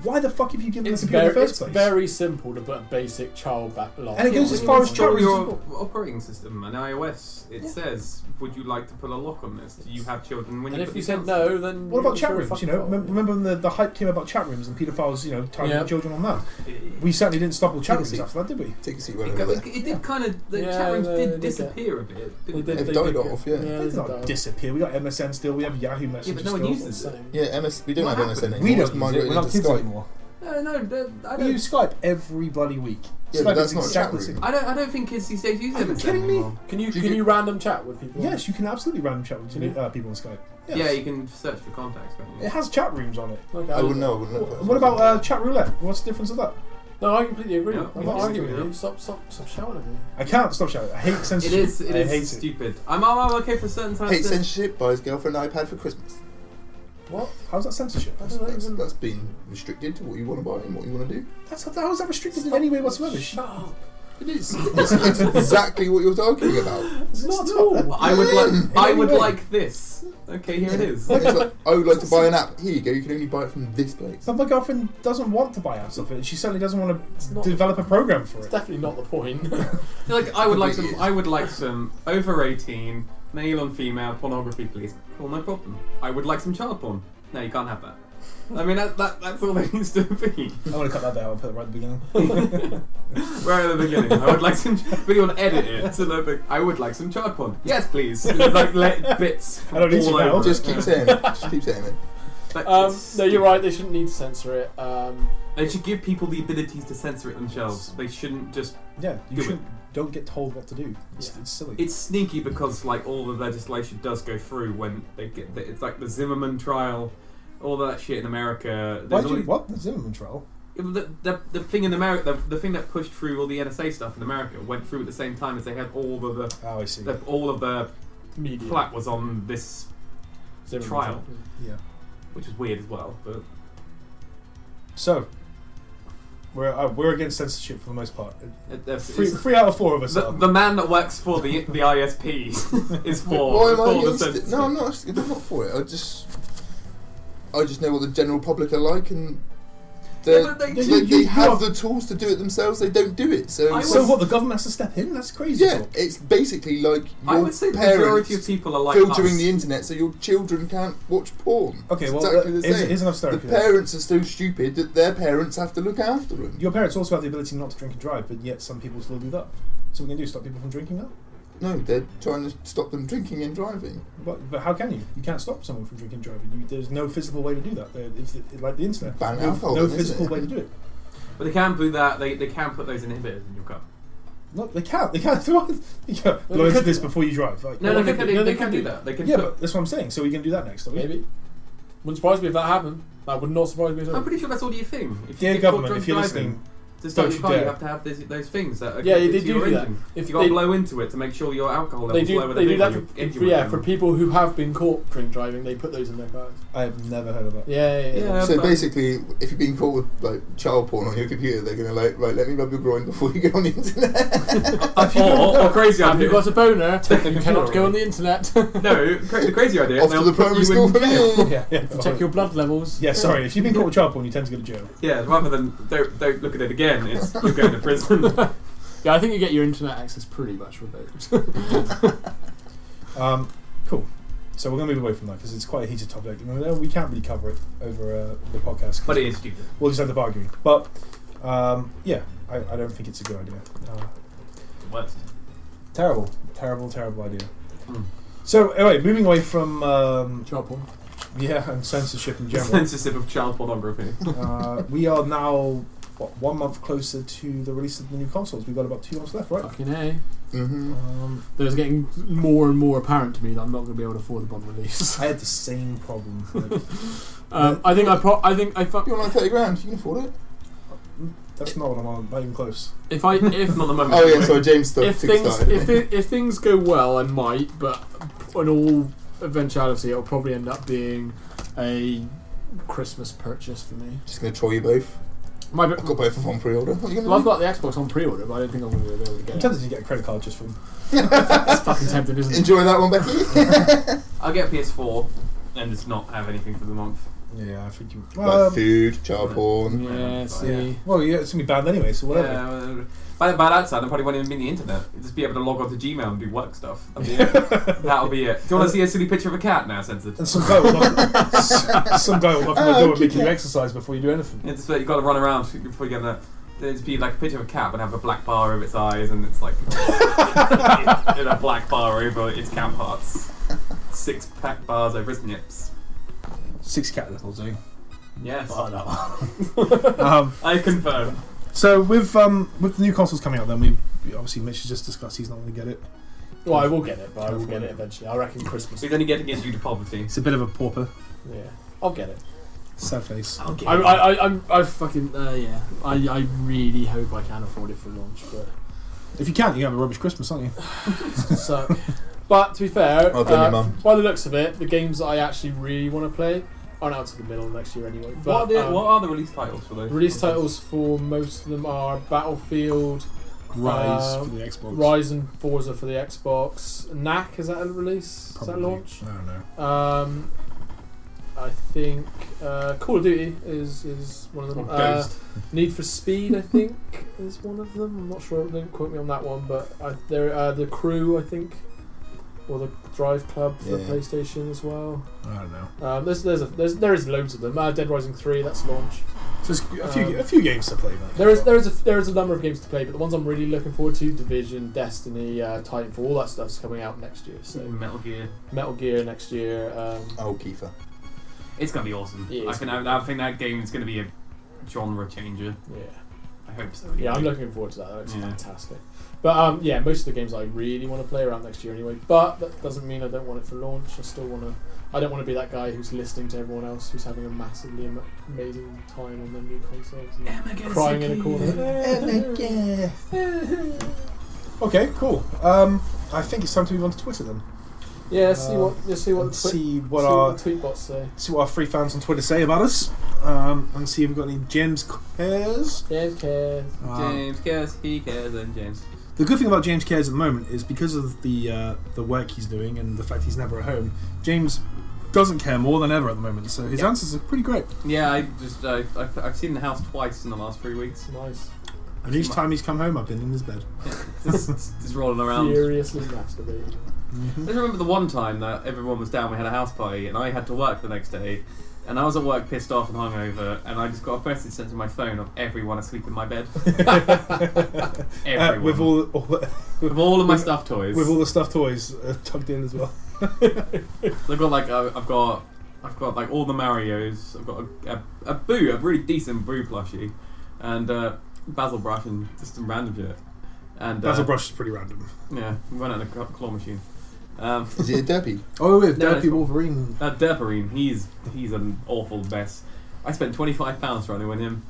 S1: Why the fuck have you given them a
S5: It's,
S1: computer in
S5: very,
S1: the first
S5: it's
S1: place?
S5: very simple to put a basic child back lock.
S1: And it goes
S4: when
S1: as
S4: you
S1: far as
S4: install
S1: chat rooms
S4: your
S1: as well.
S4: operating system and iOS. It
S5: Yeah.
S4: says, "Would you like to put a lock on this? Do you have children?" When
S5: and
S4: you
S5: if
S4: put
S5: you
S4: these
S5: said
S4: on?"
S5: no, then
S1: What
S5: you're
S1: about chat
S5: sure
S1: rooms?
S5: fucking
S1: You know,
S5: fault.
S1: Mem- remember when the, the hype came about chat rooms and paedophiles, you know, targeting
S5: Yeah.
S1: children on that? We certainly didn't stop all chat
S3: Take a
S1: rooms
S3: seat.
S1: after that, did we?
S3: Take a seat
S4: It,
S3: right
S4: go-
S3: over
S4: it,
S3: there.
S4: it did kind of. The
S5: Yeah,
S4: chat rooms
S5: they-
S4: did
S5: they did
S4: disappear a bit.
S5: They
S4: didn't
S5: did-
S3: They've
S5: they
S3: died
S5: did
S3: off,
S5: go-
S3: yeah.
S1: They
S5: they
S1: did not
S5: died.
S1: disappear. We got M S N still. We have Yahoo Messenger
S4: no one
S1: still.
S4: uses it.
S5: Same.
S3: Yeah, M S. We don't
S4: What
S3: have M S N
S4: happened?
S3: anymore.
S1: We
S3: It's
S1: don't use it.
S3: migrated
S1: We're not
S3: into
S1: kids
S3: Skype.
S1: anymore.
S4: No, no, the- I
S1: We
S4: don't.
S1: use Skype every bloody week.
S3: Yeah,
S1: Skype
S3: but that's
S1: is
S3: not a
S1: exactly
S3: chat
S1: the same.
S3: room.
S4: I don't. I don't think kids these days use
S1: Are you
S4: M S N
S1: kidding me?
S4: anymore.
S5: Can you
S3: Do you
S5: can
S3: get-
S5: you random chat with people?
S1: Yes, you can absolutely random chat with
S5: Mhm.
S1: uh, people on Skype. Yes.
S4: Yeah, you can search for contacts, can't you?
S1: It has chat rooms on it.
S5: Okay,
S3: I
S5: don't
S3: wouldn't know. I wouldn't know. if
S1: What,
S3: that's
S1: what about uh, chat roulette? What's the difference of that?
S5: No, I completely agree.
S4: Yeah,
S5: I'm
S4: we
S5: not
S4: can
S5: arguing
S4: do
S5: with
S4: that.
S5: you. Stop, stop, stop shouting at me.
S1: I can't stop shouting. I hate
S4: It
S1: censorship.
S4: is. It
S1: I
S4: is
S1: hate it.
S4: stupid. I'm, I'm I'm okay for certain times.
S3: Hate
S4: to-
S3: censorship. Buy his girlfriend an iPad for Christmas.
S5: What?
S1: How's that censorship?
S5: I don't know
S3: That's,
S5: even.
S3: that's been restricted to what you want to buy and what you want to do.
S1: That's how is that restricted in any way whatsoever?
S5: Shut up.
S3: It is. It's, it's exactly what you're talking about.
S1: It's
S5: Not
S1: not
S5: at all.
S1: that-
S4: I would like. I
S1: any
S4: would
S1: way.
S4: like this. Okay, here it is.
S3: It's like, I would like to buy an app. Here you go. You can only buy it from this place.
S1: But my girlfriend doesn't want to buy apps of it. She certainly doesn't want
S5: It's
S1: to
S5: not-
S1: develop a program for
S5: It's
S1: it.
S5: definitely not the point.
S4: Like I would like some.
S3: Completely
S4: I would like some over eighteen male and female pornography, please. Well, no problem. I would like some child porn. No, you can't have that. I mean, that, that that's all there needs to be.
S1: I want to cut that down and put it right at the beginning.
S4: Right at the beginning, I would like some. But you want to edit it to the big. I would like some child porn. Yes, please. Like let bits.
S1: I don't need
S4: all
S1: to now.
S4: over
S3: Just
S4: it.
S3: keep saying it. Just keep saying it.
S4: But
S5: um,
S4: it's
S5: no, you're
S4: stupid.
S5: right. They shouldn't need to censor it. Um,
S4: They should give people the abilities to censor it themselves. They shouldn't just.
S1: Yeah, you
S4: Do
S1: should don't get told what to do. It's,
S5: Yeah.
S1: it's silly.
S4: It's sneaky because like all the legislation does go through when they get. The, it's like the Zimmerman trial, all that shit in America.
S1: Why
S4: There's
S1: do you,
S4: only-
S1: what? The Zimmerman trial?
S4: The, the, the thing in America, the, the thing that pushed through all the N S A stuff in America went through at the same time as they had all of the,
S1: Oh, I see.
S4: the all of the
S5: media.
S4: flat was on this,
S5: Zimmerman
S4: trial.
S1: Yeah.
S4: which is weird as well. But
S1: So, we're uh, we're against censorship for the most part.
S4: it, that's,
S1: Three,
S4: it's-
S1: three out of four of us
S4: the,
S1: are.
S4: the man that works for the the I S P is for,
S3: Why am I
S4: for the
S3: against it?
S4: censorship.
S3: No, I'm not. I'm not for it. I just, I just know what the general public are like, and they're-
S4: Yeah, but they-
S3: they,
S1: You- you-
S3: they
S1: you
S3: have
S1: are-
S3: the tools to do it themselves. They don't do it. So,
S4: I
S3: it's-
S1: So
S4: was-
S1: what? The government has to step in? That's crazy.
S3: yeah,
S1: talk.
S3: it's basically like
S4: I
S3: your
S4: would say the
S3: parents
S4: majority of people are like
S3: filtering
S4: us.
S3: the internet so your children can't watch porn.
S1: Okay,
S3: It's
S1: well,
S3: exactly
S1: uh,
S3: the
S1: here's,
S3: same.
S1: here's enough story
S3: The
S1: for this.
S3: parents are so stupid that their parents have to look after them.
S1: Your parents also have the ability not to drink and drive, but yet some people still do that. So what can you do? Stop people from drinking now?
S3: No, they're trying to stop them drinking and driving.
S1: But, but how can you? You can't stop someone from drinking and driving. You, there's no physical way to do that. There, it's it, like the internet.
S3: Ban
S1: no,
S3: alcohol,
S1: no
S3: then,
S1: physical
S3: isn't it?
S1: way to do it.
S4: But they can do that. They they can put those inhibitors in your car.
S1: No, they can't. They can't. You can't blow into this before you drive. Like,
S4: No,
S5: No,
S4: no,
S5: they
S4: they,
S5: can-
S4: can,
S5: no,
S4: they,
S5: they
S4: can
S5: can
S4: do
S5: do
S4: that. They can.
S1: yeah,
S4: put,
S1: but that's what I'm saying. So we can do that next, are we?
S5: Maybe. Wouldn't surprise me if that happened. That would not surprise me at all.
S4: I'm pretty sure that's already a thing. If you
S1: Dear
S4: get caught
S1: government,
S4: drunk
S1: if you're
S4: driving,
S1: listening,
S4: to start
S1: don't
S4: your
S1: you
S4: car, you
S1: dare.
S4: have to have this, those things that are
S5: Yeah,
S4: connected
S5: they
S4: to
S5: do
S4: your
S5: do that.
S4: engine.
S5: If
S4: you got to
S5: they-
S4: blow into it to make sure your alcohol
S5: They
S4: levels
S5: do.
S4: lower
S5: They
S4: than
S5: do that
S4: your
S5: for,
S4: engine
S5: for yeah
S4: will
S5: for
S4: do.
S5: people who have been caught drink driving. They put those in their cars.
S1: I have never heard of that.
S5: Yeah, yeah, yeah.
S4: Yeah.
S3: So
S4: but-
S3: basically, if you're being caught with like child porn on your computer, they're gonna like, right, let me rub your groin before you go on the internet.
S4: or, or crazy
S5: Have you
S4: idea.
S5: got a boner?
S1: Take the
S5: You
S1: computer
S5: cannot go
S1: away.
S5: on the internet.
S4: No, cra- the crazy idea.
S3: Off to
S4: they'll
S3: the
S4: put
S3: primary
S4: you
S3: school
S4: in
S3: for
S4: jail.
S3: me.
S1: Yeah, yeah.
S5: to check your blood levels.
S1: Yeah, sorry. If you've been caught with child porn, you tend to go to jail.
S4: Yeah, rather than don't don't look at it again. It's you're going to prison.
S5: Yeah, I think you get your internet access pretty much revoked.
S1: Um, cool. So we're going to move away from that because it's quite a heated topic. And we- we can't really cover it over uh, the podcast.
S4: But it is stupid.
S1: We'll just end up arguing. But um, yeah, I, I don't think it's a good idea. Uh,
S4: Worst.
S1: terrible, terrible, terrible idea.
S4: Mm.
S1: So anyway, moving away from um,
S5: Child porn.
S1: yeah and censorship in general,
S4: Censorship of child pornography.
S1: uh, we are now what, one month closer to the release of the new consoles. We've got about two months left, right?
S5: Fucking A.
S3: hmm
S1: Um,
S5: There's getting more and more apparent to me that I'm not going to be able to afford them on release.
S1: I had the same problem. Like,
S5: um, I think I pro- I think I fu-
S3: You want like thirty grand? You can afford it.
S1: that's not what I'm on. Not even close.
S5: if I if
S4: Not the moment.
S3: Oh yeah, sorry, James st-
S5: if things
S3: started.
S5: if it, if things go well, I might, but in all eventuality, it'll probably end up being a Christmas purchase for me.
S3: Just gonna troll you both.
S5: My,
S3: I've got both of them on pre-order. What are you gonna
S5: well, I've
S3: do?
S5: got the Xbox on pre-order, but I don't think I'm going to be able to
S1: I'm
S5: get it.
S1: tempted to get a credit card just from.
S5: It's fucking tempting, isn't it?
S3: Enjoy that one, Becky.
S4: I'll get a P S four and just not have anything for the month.
S1: Yeah, I think you.
S3: Like
S1: Um,
S3: food, child porn.
S5: Yeah, see.
S4: Yeah.
S1: well, yeah, it's gonna be banned anyway, so whatever.
S4: Yeah, well, by, by that time, I probably won't even be on the internet. You'll just be able to log on to Gmail and do work stuff. That'll be it. That'll be it. Do you want to see a silly picture of a cat now, censored?
S1: And some guy will knock, some guy will knock on the
S3: Oh,
S1: door and make
S3: okay.
S1: you exercise before you do anything.
S4: Yeah, just, uh, you got to run around before you get that. There'd just be like a picture of a cat, but have a black bar over its eyes, and it's like in a black bar over its cat parts. Six pack bars over its nips.
S1: Six cat little zoo.
S4: Yes,
S1: Oh, no. um,
S4: I confirm.
S1: so with um with the new consoles coming out, then we we obviously Mitch has just discussed he's not going to get it.
S5: Well, I will get it, but I will get it eventually. I reckon Christmas.
S4: He's only getting us due to poverty.
S1: It's a bit of a pauper.
S5: Yeah, I'll get it.
S1: Sad face.
S4: I'll get
S5: I, I, I, I'm, I fucking, uh, yeah. I, I really hope I can afford it for launch, but
S1: If you can't, you have a rubbish Christmas, aren't you?
S5: so. But to be fair,
S3: Well done,
S5: uh,
S3: your mum.
S5: by the looks of it, the games that I actually really want to play aren't out to the middle of next year anyway. But,
S4: What are, the,
S5: um,
S4: what are the release titles for those?
S5: release titles for most of them are Battlefield,
S1: Rise
S5: Uh,
S1: for the Xbox.
S5: Rise and Forza for the Xbox. N A C, is that a release?
S1: Probably.
S5: Is that launch?
S1: I don't know.
S5: Um, I think uh, Call of Duty is, is one of them.
S4: Or
S5: Uh,
S4: Ghost.
S5: Need for Speed, I think, is one of them. I'm not sure. Don't quote me on that one, but I, there, uh, the Crew, I think, or the Drive Club for
S3: Yeah.
S5: PlayStation as well.
S1: I don't know.
S5: Um, there's, there's, a, there's, there is loads of them. Uh, Dead Rising three, that's launch.
S1: So there's a few
S5: Um,
S1: a few games to play. Then.
S5: There is, there is, a, there is a number of games to play, but the ones I'm really looking forward to: Division, Destiny, uh, Titanfall, all that stuff's coming out next year. So
S4: Metal Gear.
S5: Metal Gear next year. Um,
S3: Oh, Kiefer.
S4: It's gonna be awesome.
S5: Yeah,
S4: I
S5: it's
S4: can.
S5: gonna be
S4: I, I think that game is gonna be a genre changer.
S5: yeah.
S4: I hope so.
S5: Yeah, I'm looking forward to that. That looks
S4: Yeah.
S5: fantastic. But um, yeah, most of the games I really want to play are out next year anyway. But that doesn't mean I don't want it for launch. I still want to. I don't want to be that guy who's listening to everyone else who's having a massively am- amazing time on their new consoles and crying in a corner.
S1: Okay, cool. Um, I think it's time to move on to Twitter then.
S5: Yeah, see what. Yeah, see what.
S1: And
S5: the twi-
S1: see what
S5: see
S1: our
S5: what the tweet bots say.
S1: see what our free fans on Twitter say about us. Um, and see if we've got any James cares.
S5: James cares.
S1: Um,
S4: James cares. He cares. And James.
S1: The good thing about James Cares at the moment is because of the uh, the work he's doing and the fact he's never at home, James doesn't care more than ever at the moment. So his
S4: Yeah.
S1: answers are pretty great.
S4: Yeah, I just uh, I've, I've seen the house twice in the last three weeks.
S5: Nice.
S1: And each time he's come home, I've been in his bed.
S4: just, just rolling around.
S5: Furiously masturbating.
S1: Mm-hmm.
S4: I just remember the one time that everyone was down, we had a house party, and I had to work the next day, and I was at work pissed off and hungover, and I just got a message sent to my phone of everyone asleep in my bed. Everyone.
S1: Uh, with all, all the,
S4: With all of my
S1: with-
S4: stuffed toys.
S1: with all the stuffed toys uh, tucked in as well.
S4: I've got like uh, I've got I've got like all the Marios. I've got a, a, a Boo, a really decent Boo plushie, and uh, Basil brush and just some random shit. And uh,
S1: Basil Brush is pretty random.
S4: Yeah, we went out in a claw claw machine. Um,
S3: Is it a derby?
S1: Oh, we have
S4: No,
S1: Derpy
S4: it's not.
S1: Wolverine.
S4: That Derperine, he's he's an awful mess. I spent twenty five pounds trying to win him.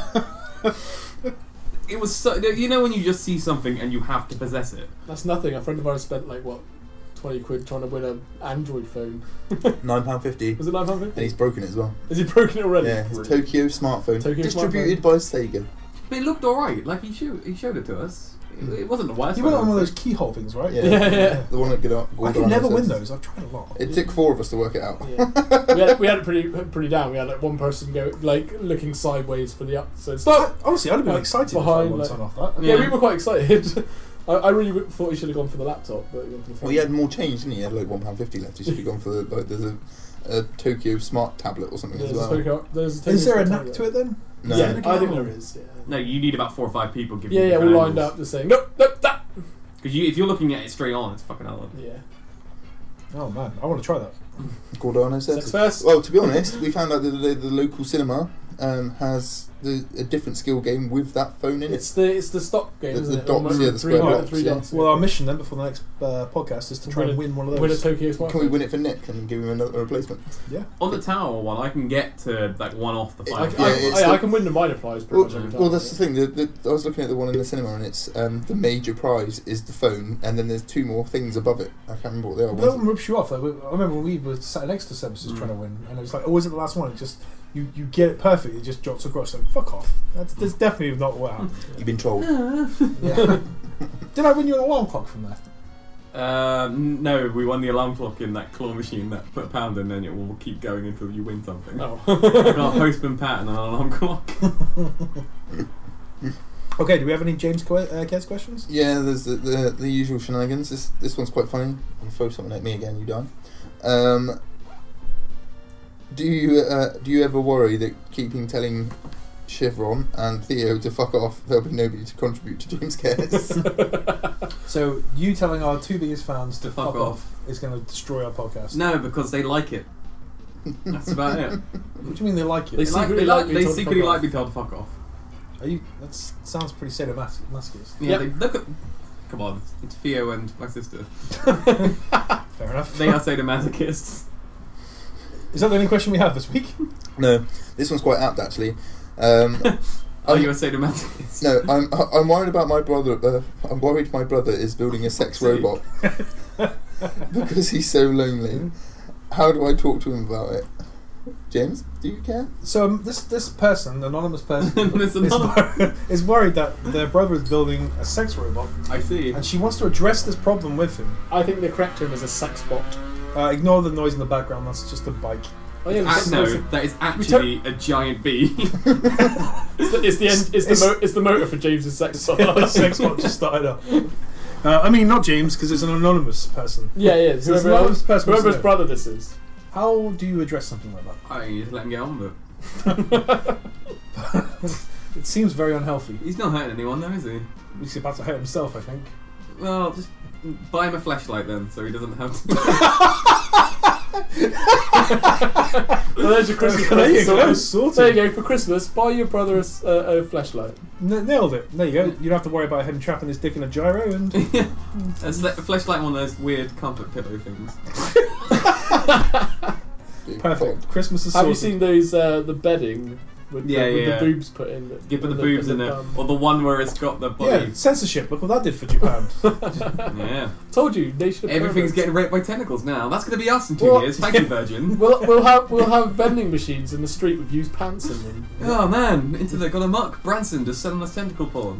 S4: It was so, you know when you just see something and you have to possess it.
S5: That's nothing. A friend of ours spent like what, twenty quid trying to win an Android phone.
S3: Nine pound fifty,
S5: Was it nine pound
S3: and
S5: fifty?
S3: he's broken it as well.
S5: Has he broken it already?
S3: Yeah, it's
S5: Brilliant.
S3: Tokyo smartphone,
S5: Tokyo
S3: distributed by Sega.
S4: But it looked alright. Like he showed he showed it to us. It, it wasn't the worst.
S1: You went
S4: phone,
S1: on one of
S4: I'd
S1: those keyhole things, right?
S3: Yeah,
S5: Yeah, yeah.
S3: The one that got up.
S1: I can never win those. I've tried a lot.
S3: It took four of us to work it out.
S5: Yeah. we, had, we had it pretty pretty down. We had like one person go like looking sideways for the up. So stop.
S1: Honestly, I'd have been
S5: Uh,
S1: excited if I
S5: behind,
S1: won
S5: like-
S1: something off that.
S5: Yeah.
S4: Yeah.
S5: we were quite excited. I, I really w- thought he should have gone for the laptop, but he went for the phone.
S3: Well, he had more change, didn't he? He had like one pound fifty left. He should have gone for the, like there's a, a Tokyo smart tablet or something
S5: There's
S3: as
S5: a
S3: well.
S5: Tokyo- there's a
S1: Is there a
S5: Tokyo
S1: knack to it then?
S3: No,
S5: Yeah, I think
S1: No.
S5: there is. Yeah,
S4: No, you need about four or five people giving
S5: yeah,
S4: you
S5: yeah. All
S4: different
S5: lined
S4: angles.
S5: up, just saying nope, nope, that.
S4: Because you, if you're looking at it straight on, it's fucking hard.
S5: Yeah.
S1: Oh man, I want to try that.
S3: Gordano says.
S5: Sex first.
S3: Well, to be honest, we found out that the, the local cinema um, has the, a different skill game with that phone in
S5: It's
S3: it.
S5: the it's the stock game,
S3: The-
S5: isn't
S3: the
S5: it?
S3: dots,
S5: Almost
S3: yeah, the
S5: three,
S3: square
S5: dot-
S3: dots,
S5: three
S3: yeah.
S5: dots.
S1: Well, our mission then before the next uh, podcast is to try
S5: Win
S1: and
S5: a-
S1: win one of those.
S5: Win a Tokyo smartphone.
S3: Can we win it for Nick and give him another replacement?
S1: Yeah.
S4: On the tower one, I can get to like one off the
S3: It-
S5: I,
S4: five.
S5: I,
S3: Yeah, it's
S5: I,
S3: the-
S5: I can win the minor prize pretty
S3: Well,
S5: much every time.
S3: well, that's the thing. The, the, I was looking at the one in the cinema, and it's um, the major prize is the phone, and then there's two more things above it. I can't remember what they are.
S1: But that
S3: One's-
S1: one rips you off. Like, we- I remember when we were sat next to Sebs
S4: Mm.
S1: trying to win, and it was like, oh, is it the last one? It just you, you get it perfect. It just drops across. Like, fuck off. That's, that's definitely not what happened.
S3: You've been trolled.
S1: Yeah. Did I win you an alarm clock from there?
S4: Uh, n- no, we won the alarm clock in that claw machine that put a pound in, and it will keep going until you win something.
S5: Oh.
S4: I got Postman Pat and an alarm clock.
S1: Okay, do we have any James que- uh, Cares questions?
S3: Yeah, there's the, the the usual shenanigans. This this one's quite funny. I'll throw something at me again, you die. Um, do you uh, do you ever worry that keeping telling Chevron and Theo to fuck off, there'll be nobody to contribute to James Cares?
S1: So, you telling our two biggest fans to,
S4: To fuck
S1: fuck
S4: off.
S1: off is going to destroy our podcast.
S4: No, because they like it. That's about it.
S1: What do you mean they like it?
S5: They
S4: They, like,
S5: secretly
S4: they, like,
S5: like being
S4: they
S5: told to
S4: secretly
S5: fuck
S4: like
S5: off.
S4: being told to fuck off.
S1: Are you? That sounds pretty sadomasochist.
S4: Yeah,
S5: Yep.
S4: they look at. Come on, it's Theo and my sister.
S1: Fair enough.
S4: They are sadomasochists.
S1: Is that the only question we have this week?
S3: No, this one's quite apt actually. Um,
S4: Are
S3: I'm-
S4: you a sadomasochist?
S3: No, I'm I'm worried about my brother. Uh, I'm worried my brother is building a sex
S4: See.
S3: robot because he's so lonely. How do I talk to him about it? James, do you care?
S1: So um, this this person, anonymous person,
S4: This
S1: is,
S4: anonymous-
S1: wor- is worried that their brother is building a sex robot,
S4: I see.
S1: and she wants to address this problem with him.
S5: I think the correct term is a sex bot.
S1: Uh, ignore the noise in the background. That's just a bike.
S5: Oh yeah,
S4: Ah,
S5: it's,
S4: no,
S5: it's,
S4: that is actually a giant bee.
S5: it's the it's the, end, it's,
S1: It's-
S5: the mo- it's the motor for James's sex bot.
S1: The sex bot just started up. Uh, I mean, not James, because it's an anonymous person.
S5: Yeah, yeah.
S1: So it's
S5: Whoever
S1: an anonymous
S5: else,
S1: person.
S5: whoever's
S1: isn't it?
S5: brother this is.
S1: How do you address something like that?
S4: I just let him get on with it.
S1: It seems very unhealthy.
S4: He's not hurting anyone, though, is he?
S1: He's about to hurt himself, I think.
S4: Well, just buy him a flashlight then, so he doesn't have to.
S5: Well, there's your Christmas
S1: There you
S5: present
S1: go,
S5: sorted.
S1: sorted.
S5: There you go. For Christmas, buy your brother a, s- a, a flashlight.
S1: N- nailed it. There you go. You don't have to worry about him trapping his dick in a gyro and.
S4: A sle- a flashlight, one of those weird comfort pillow things.
S1: Perfect. Christmas is
S5: Have you
S1: sorted.
S5: seen those uh, the bedding with,
S4: Yeah,
S5: the, with
S4: yeah.
S5: the boobs put in? That,
S4: Give it the
S5: and
S4: boobs
S5: and
S4: in it,
S5: bum?
S4: or the one where it's got the
S1: Yeah,
S4: body.
S1: censorship. Look what that did for Japan.
S4: Yeah.
S5: Told you, nation of
S4: Everything's
S5: perverts.
S4: getting raped by tentacles now. That's going to be us in two
S5: Well-
S4: years. Thank you, Virgin.
S5: We'll, we'll have we'll have vending machines in the street with used pants in them.
S4: Oh man, into the got amok. Branson just selling us tentacle porn.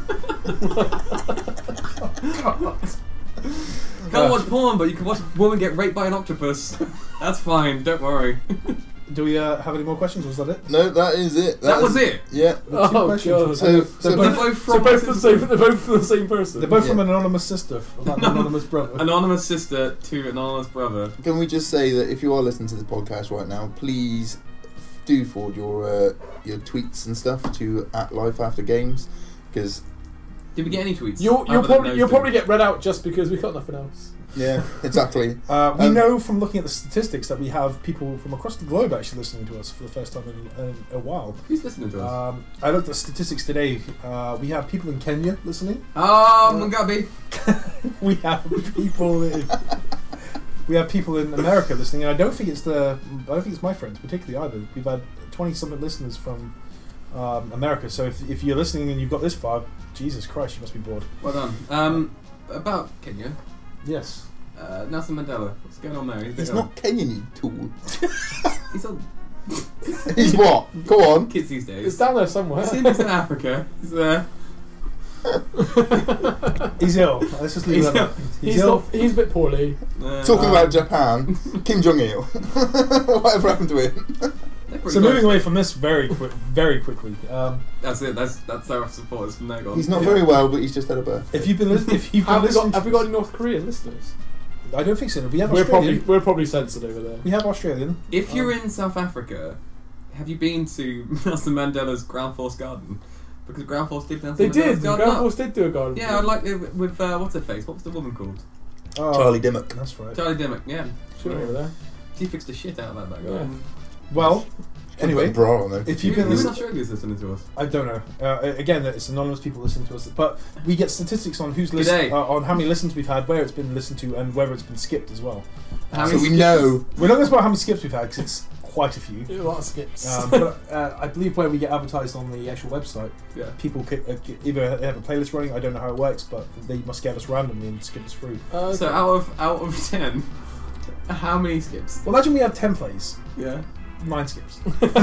S4: Can't watch porn, but you can watch a woman get raped by an octopus. That's fine. Don't worry.
S1: Do we uh, have any more questions? Was that it?
S3: No, that is it.
S4: That was
S3: is-
S4: it?
S3: Yeah.
S1: The two
S5: Oh,
S1: questions.
S5: God.
S3: So,
S1: They're
S3: so
S1: both-
S4: They're both
S5: So
S4: from
S5: both from the same, they're both from the same person.
S1: They're both
S3: Yeah.
S1: from an anonymous sister, not an anonymous brother.
S4: anonymous sister to anonymous brother.
S3: can we just say that if you are listening to the podcast right now, please do forward your uh, your tweets and stuff to at Life After Games, because
S4: Did we get any tweets?
S5: You'll,
S4: Other
S5: you'll
S4: than
S5: probably
S4: those
S5: you'll
S4: two?
S5: probably get read out just because we got nothing else.
S3: yeah, exactly.
S1: Uh, we
S3: Um,
S1: know from looking at the statistics that we have people from across the globe actually listening to us for the first time in, in a while.
S4: Who's listening to us?
S1: Um, I looked at statistics today. Uh, we have people in Kenya listening.
S4: Oh, Mugabe.
S1: We have people in, we have people in America listening, and I don't think it's the I don't think it's my friends particularly either. We've had twenty something listeners from um, America. So if, if you're listening and you've got this far, Jesus Christ, you must be bored.
S4: Well done. Um, about Kenya,
S1: Yes.
S4: uh, Nelson Mandela. What's going on there?
S3: He's not Kenyan, you tool.
S4: He's on
S3: He's what? Go on.
S4: kids these
S5: It's
S4: days.
S5: down there somewhere.
S4: I've seen this in Africa. He's there.
S1: He's ill. Let's just leave
S4: He's
S1: that
S4: ill.
S1: up. He's,
S5: He's
S1: ill.
S5: not, he's a bit poorly.
S4: Uh,
S3: Talking
S1: Um,
S3: about Japan, Kim Jong Il. Whatever happened to him?
S4: they're pretty
S1: So
S4: close.
S1: moving away from this very quick, very quickly. Um,
S4: That's it. That's that's our supporters from there.
S3: He's not very well, but he's just had a birth.
S1: if you've been, lis- if you've been
S5: Have we,
S1: listening,
S5: got, have we got any North Korean listeners?
S1: I don't think so. We have
S5: We're
S1: Australian.
S5: probably we're probably censored over there.
S1: We have Australian.
S4: If you're
S1: Um,
S4: in South Africa, have you been to Nelson Mandela's Ground Force Garden? Because Ground Force did Nelson
S5: They
S4: Mandela's
S5: did. The
S4: garden
S5: Ground
S4: up.
S5: Force did do a garden.
S4: Yeah, I like it with uh, what's her face? What was the woman called?
S1: Oh,
S3: Charlie Dimmock.
S1: That's right.
S4: Charlie Dimmock. Yeah,
S5: Sure, over there.
S4: she fixed the shit out of that back
S5: Yeah.
S4: garden.
S1: Well, anyway,
S3: Put a bra on though.
S1: if
S4: Who
S1: you've been
S4: who in
S1: listening,
S4: Australia's listening to us?
S1: I don't know. Uh, again, it's anonymous people listening to us, but we get statistics on who's listened,
S4: G'day.
S1: uh, on how many listens we've had, where it's been listened to, and whether it's been skipped as well.
S4: How
S3: So
S4: many
S3: we
S4: skips-
S3: know.
S1: We're not going to talk about how many skips we've had because it's quite a few.
S5: A lot of skips.
S1: Um, but uh, I believe where we get advertised on the actual website,
S4: Yeah.
S1: people ki- uh, ki- either they have a playlist running. I don't know how it works, but they must get us randomly and skip us through.
S5: Uh,
S4: So out of out of ten, how many skips?
S1: Well, imagine we have ten plays.
S4: Yeah.
S1: nine skips.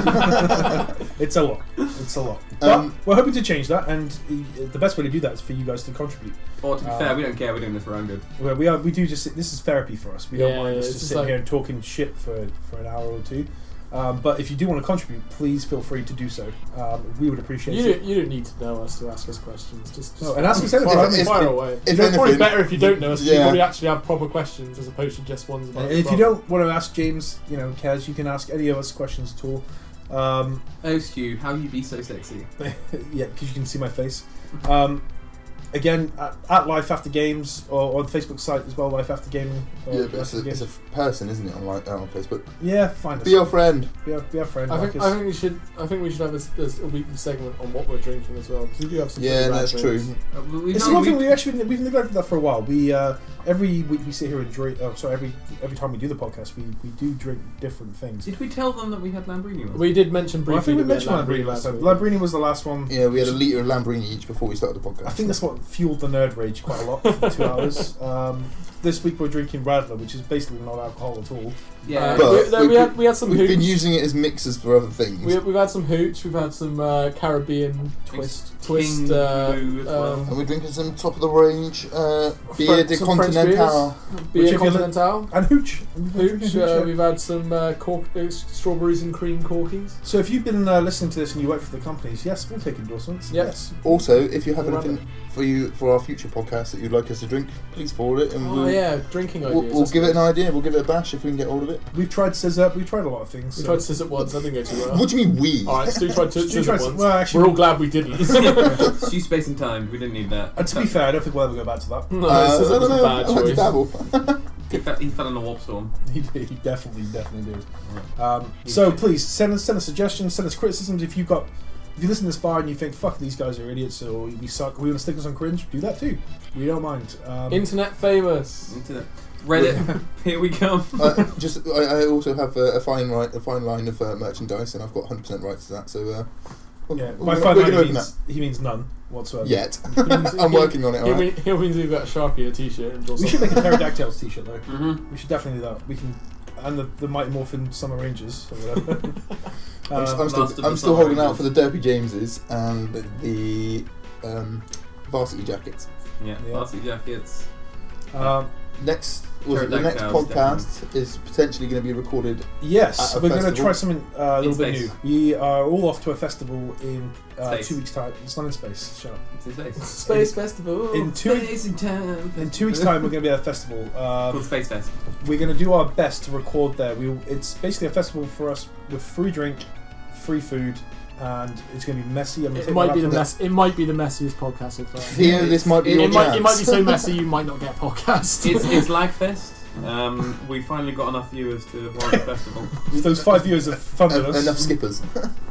S1: It's a lot. It's a lot. But
S3: Um,
S1: we're hoping to change that, and uh, the best way to do that is for you guys to contribute.
S4: Or to be
S1: Uh,
S4: fair, we don't care. We're doing this for our own good.
S1: Where we are, we do just this is therapy for us. We don't
S5: Yeah,
S1: mind
S5: yeah,
S1: us
S5: it's
S1: just
S5: just
S1: sitting
S5: like-
S1: here and talking shit for for an hour or two. Um, but if you do want to contribute, please feel free to do so. Um, we would appreciate
S5: You
S1: it.
S5: don't, you don't need to know us to ask us questions. Just, just
S1: No, and ask us anything.
S5: fire,
S3: If- if-
S5: fire away.
S3: if
S5: it's probably
S3: anything-
S5: better if you don't know us. You
S3: yeah.
S5: probably actually have proper questions as opposed to just ones about.
S1: And if you
S5: about-
S1: don't want to ask James, you know, Kaz, you can ask any of us questions at all. Um,
S4: Oh, Stu, how you be so sexy?
S1: yeah, because you can see my face. Um, again, at, at Life After Games or on the Facebook site as well, Life After Gaming. or
S3: Yeah,
S1: Life
S3: but it's
S1: After
S3: a, it's
S1: Games.
S3: a person, isn't it, on, like, uh, on Facebook?
S1: Yeah, find us.
S3: Be your friend.
S1: Be our, be our friend.
S5: I
S1: like
S5: think,
S1: us.
S5: I think we should. I think we should have a, a weekly segment on what we're drinking as well. 'Cause we do have some.
S3: Yeah,
S5: pretty
S3: that's
S5: rad
S3: true.
S5: drinks.
S4: Uh, we- we've
S1: It's
S4: done-
S1: one thing
S4: we-
S1: we actually we've neglected that for a while. We uh, every week we sit here and drink. Oh, sorry, every every time we do the podcast, we, we do drink different things.
S4: Did we tell them that we had Lambrini? last
S5: We did mention
S1: Well, I
S5: briefly.
S1: think we
S5: that
S1: mentioned
S5: had
S1: Lambrini last time.
S5: week.
S1: Lambrini was the last one.
S3: Yeah, we had a litre of Lambrini each before we started the podcast.
S1: I think that's what fueled the nerd rage quite a lot for the two hours. Um, this week we're drinking Radler, which is basically not alcohol at all.
S4: Yeah,
S5: Uh,
S3: But
S5: we, then we
S3: we've
S5: had we had some
S3: We've
S5: hooch.
S3: been using it as mixers for other things.
S5: we, we've had some hooch. We've had some uh, Caribbean
S1: Twist.
S5: twist.
S4: King
S5: Uh,
S4: Blue as well.
S5: um,
S3: and we're drinking some top of the range uh, beer
S5: Fre-
S3: de
S5: some French
S3: Continental.
S1: Which
S5: beer
S1: if you look-
S5: continental.
S1: And hooch. We've been
S5: Hooch.
S1: drinking
S5: Uh,
S1: yeah.
S5: we've had some uh, cork, uh, strawberries and cream corkies.
S1: So if you've been uh, listening to this and you work for the companies, yes, we'll take endorsements.
S5: Yep.
S1: Yes.
S3: Also, if you have
S1: All
S3: anything for you for our future podcast that you'd like us to drink, please forward it, and
S5: Oh
S3: we'll,
S5: yeah, drinking ideas.
S3: we'll, we'll
S5: that's
S3: give it
S5: good.
S3: an idea. We'll give it a bash if we can get hold of it.
S1: We've tried scissor. We've tried a lot of things.
S5: We
S1: so-
S5: tried scissor once. That didn't go too well.
S3: What do you mean we?
S5: All right, Stu tried to
S1: Stu
S5: scissor
S1: tried-
S5: once.
S1: well, actually-
S5: We're all glad we didn't.
S4: Stu Space and Time. We didn't need that.
S1: And to be fair, I don't think we'll ever go back to that.
S5: no,
S3: Uh,
S5: scissor
S3: I
S5: was
S3: don't
S5: a
S3: know.
S5: bad
S3: I like to
S5: choice.
S3: dabble.
S4: He fell, he fell in a warp storm.
S1: He, did, he definitely, definitely did. Um, so please send us send us suggestions, send us criticisms. If you've got, if you listen this far and you think fuck these guys are idiots or we suck, we want to stick us on cringe, do that too. We don't mind. Um,
S5: Internet famous.
S4: Internet. Reddit. Here we come.
S3: uh, just, I, I also have a, a fine right, a fine line of uh, merchandise, and I've got one hundred percent rights to that. So, uh, we'll-
S1: yeah,
S3: we'll-
S1: by
S3: we're
S1: fine
S3: gonna
S1: line
S3: open
S1: he means, he means none whatsoever.
S3: that. Yet,
S5: He means-
S3: I'm
S5: he-
S3: working on it.
S5: He,
S3: Alright.
S5: mean, he means we've got a Sharpie, a t-shirt, and draw
S1: We should
S5: something.
S1: make a Pterodactyls t-shirt though.
S4: Mm-hmm.
S1: We should definitely do that. We can, and the, the Mighty Morphin Summer Rangers or whatever.
S3: I'm,
S1: Um,
S3: I'm still,
S4: Last of
S3: I'm
S4: the
S3: still
S4: Summer
S3: holding out
S4: Rangers.
S3: for the Derby Jameses and the um, varsity jackets.
S4: Yeah.
S1: Yeah.
S4: Varsity jackets.
S1: um,
S3: Next, was it the next
S4: Pterodactyls,
S3: podcast is potentially going to be recorded.
S1: yes,
S3: At a
S1: we're going to
S3: festival?
S1: try something uh, a little
S4: In
S1: bit
S4: space.
S1: new. We are all off to a festival in uh,
S4: Space.
S1: two weeks' time. It's not in space. Shut up.
S4: It's in space.
S5: Space Festival.
S1: In two
S4: Space and time.
S1: in two weeks' time, we're going to be at a festival.
S4: Called
S1: Um,
S4: Space Fest.
S1: we're going to do our best to record there. We it's basically a festival for us with free drink, free food, and it's going to be messy. I'm gonna
S5: It
S1: take
S5: might
S1: my
S5: be the
S1: laptop-
S5: mess. It might be the messiest podcast so far.
S3: Theo, this might be
S4: It-
S3: your
S5: It might,
S3: chance.
S5: it might be so messy you might not get a podcast.
S4: It's, it's like Fest. Um, we finally got enough viewers to warrant the festival.
S1: With those five viewers of fun with
S3: En-
S1: us.
S3: enough skippers.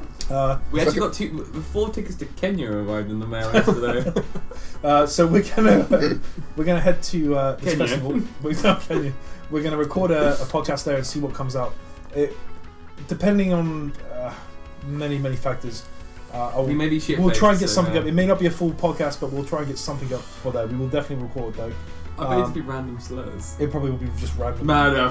S1: Uh,
S4: We actually got two, four tickets to Kenya arrived in the mail yesterday.
S1: uh, so we're gonna we're gonna head to uh, this
S4: Kenya.
S1: festival. We're, not Kenya. We're gonna record a, a podcast there and see what comes out. It, depending on uh, many many factors, uh, I'll,
S4: we may be shit.
S1: we'll try and get
S4: so,
S1: something
S4: uh,
S1: up. It may not be a full podcast, but we'll try and get something up for there. We will definitely record though.
S4: I bet it
S1: um,
S4: to be random slurs.
S1: It probably will be just random.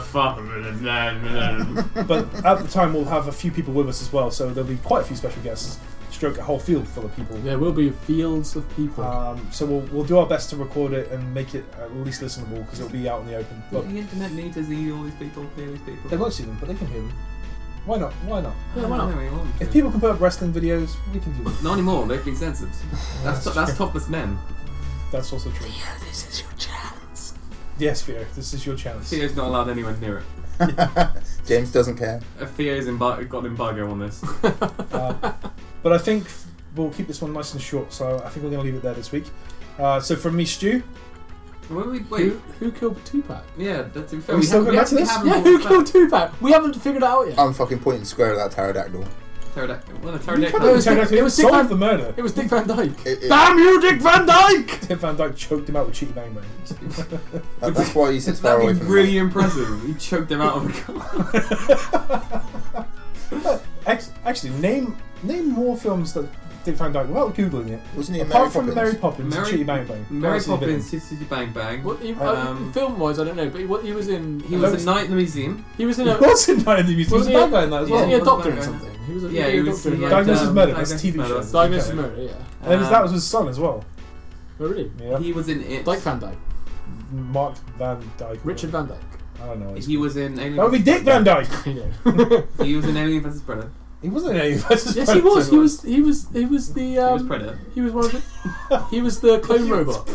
S4: Motherfucker.
S1: But at the time, we'll have a few people with us as well, so there'll be quite a few special guests. Stroke a whole field full of people.
S5: There will be fields of people.
S1: Um, so we'll we'll do our best to record it and make it at least listenable because it'll be out in the open.
S4: But
S1: But
S4: the internet needs to see all these people, hear these people.
S1: they won't see them, but they can hear them. Why not? Why not?
S5: Yeah, why not?
S4: No, we want
S1: If
S4: to.
S1: people can put up wrestling videos, we can do that.
S4: Not anymore, they've been censored. That's,
S1: That's
S4: that's
S1: true.
S4: topless men.
S1: That's also true.
S5: this is your chance.
S1: Yes, Theo, this is your chance.
S4: Theo's not allowed anywhere near it.
S3: James doesn't care.
S4: Uh, Theo's embar- got an embargo on this.
S1: Uh, but I think we'll keep this one nice and short, so I think we're going to leave it there this week. Uh, so from me, Stu.
S4: Wait, wait,
S5: Who,
S4: wait.
S5: who killed Tupac?
S4: Yeah, that's in fair.
S1: Are we still
S4: haven't-
S1: going back to
S4: actually
S1: this?
S4: haven't
S5: Yeah,
S4: brought
S5: who
S4: it back.
S5: killed Tupac? We haven't figured it out yet.
S3: I'm fucking pointing square at that pterodactyl.
S4: Pterodactyl. Well, a
S1: You
S4: pterodactyl.
S1: can't
S5: it was
S1: tell
S5: Dick-
S1: us who
S5: it was Dick
S1: solved
S5: Van-
S1: the murder.
S5: It was Dick Van Dyke.
S3: It- it-
S5: Damn you, Dick Van Dyke!
S1: Tim Van Dyke choked him out with Cheaty Bang Bang.
S3: that- that's why he sits far
S4: That'd
S3: away
S4: be
S3: from
S4: really
S3: me.
S4: impressive. He choked him out of a car.
S1: Ex- Actually, name name more films that Dick Van Dyke without googling it.
S3: Wasn't he in
S1: Apart
S3: Mary
S1: from
S3: Poppins?
S1: Mary Poppins,
S4: Mary-
S1: and Chitty Bang Bang.
S4: Mary
S1: That's what he
S4: Poppins,
S1: did.
S4: City Bang Bang.
S5: What he,
S4: Um,
S5: uh, film wise, I don't know, but he, what, he was in.
S4: He
S5: uh,
S4: was in Night in the Museum.
S5: He was in
S1: He
S5: a.
S1: was in Night of the Museum. He was
S5: Wasn't
S1: a
S5: he
S1: bad guy in that as
S5: Wasn't he
S1: well.
S5: a doctor in
S4: Bang Bang.
S5: something? He was a,
S4: Yeah,
S5: he
S4: he
S5: was
S4: was-
S5: a doctor in
S4: he
S5: like,
S4: had,
S1: Diagnosis
S4: um,
S1: Murder, that's a
S4: Diagnosis
S1: T V
S4: Murder,
S1: show.
S4: that's-
S5: Diagnosis
S1: Okay.
S5: Murder, yeah.
S1: And it was,
S4: Um,
S1: that was his son as well.
S5: Oh, really?
S1: Yeah.
S4: He was in it.
S5: Dyke Van Dyke.
S1: Mark Van Dyke.
S5: Richard Van Dyke.
S1: I don't know.
S4: He was in Alien.
S1: That would be
S4: versus
S1: Dick Van Dyke.
S5: I know.
S4: He was in Alien versus Predator.
S1: He wasn't in any versus
S5: Yes, he was. He was. He was. He was the.
S4: He was
S5: Um,
S4: Predator.
S5: he was one of the. He was the clone robot.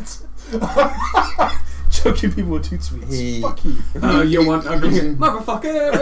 S1: Choking people with toot sweets.
S3: He-
S1: Fuck you.
S4: Oh, you want ugly
S3: He was in-
S4: motherfucker!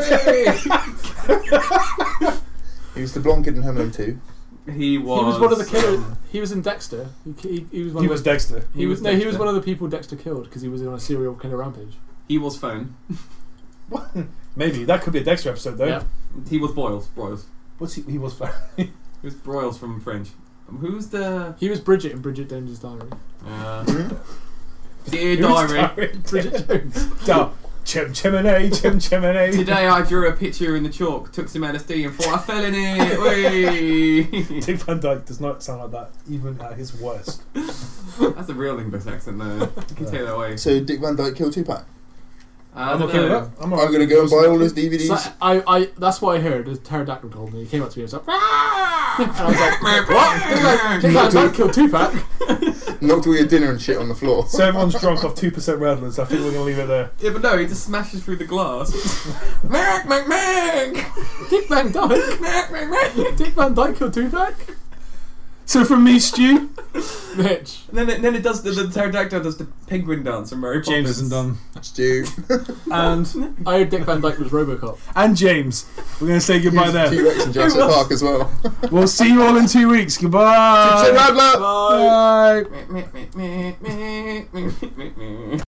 S3: He was the blonde kid in Home Alone two.
S4: He was.
S5: He was one of the killers. He was in Dexter. He, he, he was one
S1: He
S5: of
S1: was
S5: the,
S1: Dexter.
S5: He
S4: He
S5: was
S4: was
S5: no. He was
S4: Dexter.
S5: one of the people Dexter killed because he was on a serial killer rampage.
S4: He was Phone.
S1: Maybe that could be a Dexter episode though.
S5: Yeah.
S4: He was Boyles. Broyles.
S1: What's he? He was.
S4: He was Broyles from Fringe. Um, Who's the?
S5: He was Bridget in Bridget Jones's Diary.
S4: Uh,
S3: Hmm?
S4: Dear
S1: Who's
S4: Diary.
S1: Diary?
S5: Bridget Jones.
S1: Duh. Chim chimney, chim chimney.
S4: Today I drew a picture in the chalk, took some L S D and thought I fell in it. Whee!
S1: Dick Van Dyke does not sound like that, even at his worst.
S4: That's a real English accent though. You can take that away.
S3: So Dick Van Dyke killed Tupac.
S4: I
S1: I'm
S4: don't
S1: okay with
S4: know.
S1: that. I'm,
S3: I'm gonna go and buy all his D V Ds.
S5: So I, I, that's what I heard. The pterodactyl told me. He came up to me and was like, "Ah!" and I was like, "What? Dick Van Dyke killed Tupac."
S3: Knocked all your dinner and shit on the floor.
S1: So everyone's drunk off two percent Redlands. I think we're gonna leave it there.
S4: Yeah, but no, he just smashes through the glass. Mac, Mac, Mac!
S5: Dick Van Dyke.
S4: Mac, Mac, Mac!
S5: Dick Van Dyke killed Tupac.
S1: So from me, Stu,
S5: Mitch.
S4: And then it, then it does the, the pterodactyl does the penguin dance from Mary
S1: James
S4: Poppins.
S1: isn't done,
S3: Stu.
S1: and
S5: I heard Dick Van Dyke was RoboCop.
S1: and James. We're gonna say goodbye there.
S3: T-Rex in Jurassic Park as well.
S1: We'll see you all in two weeks. Goodbye.
S3: Chip Radler!
S1: Bye.
S4: Mac, Mac, Mac, Mac, Mac, Mac, Mac, Mac.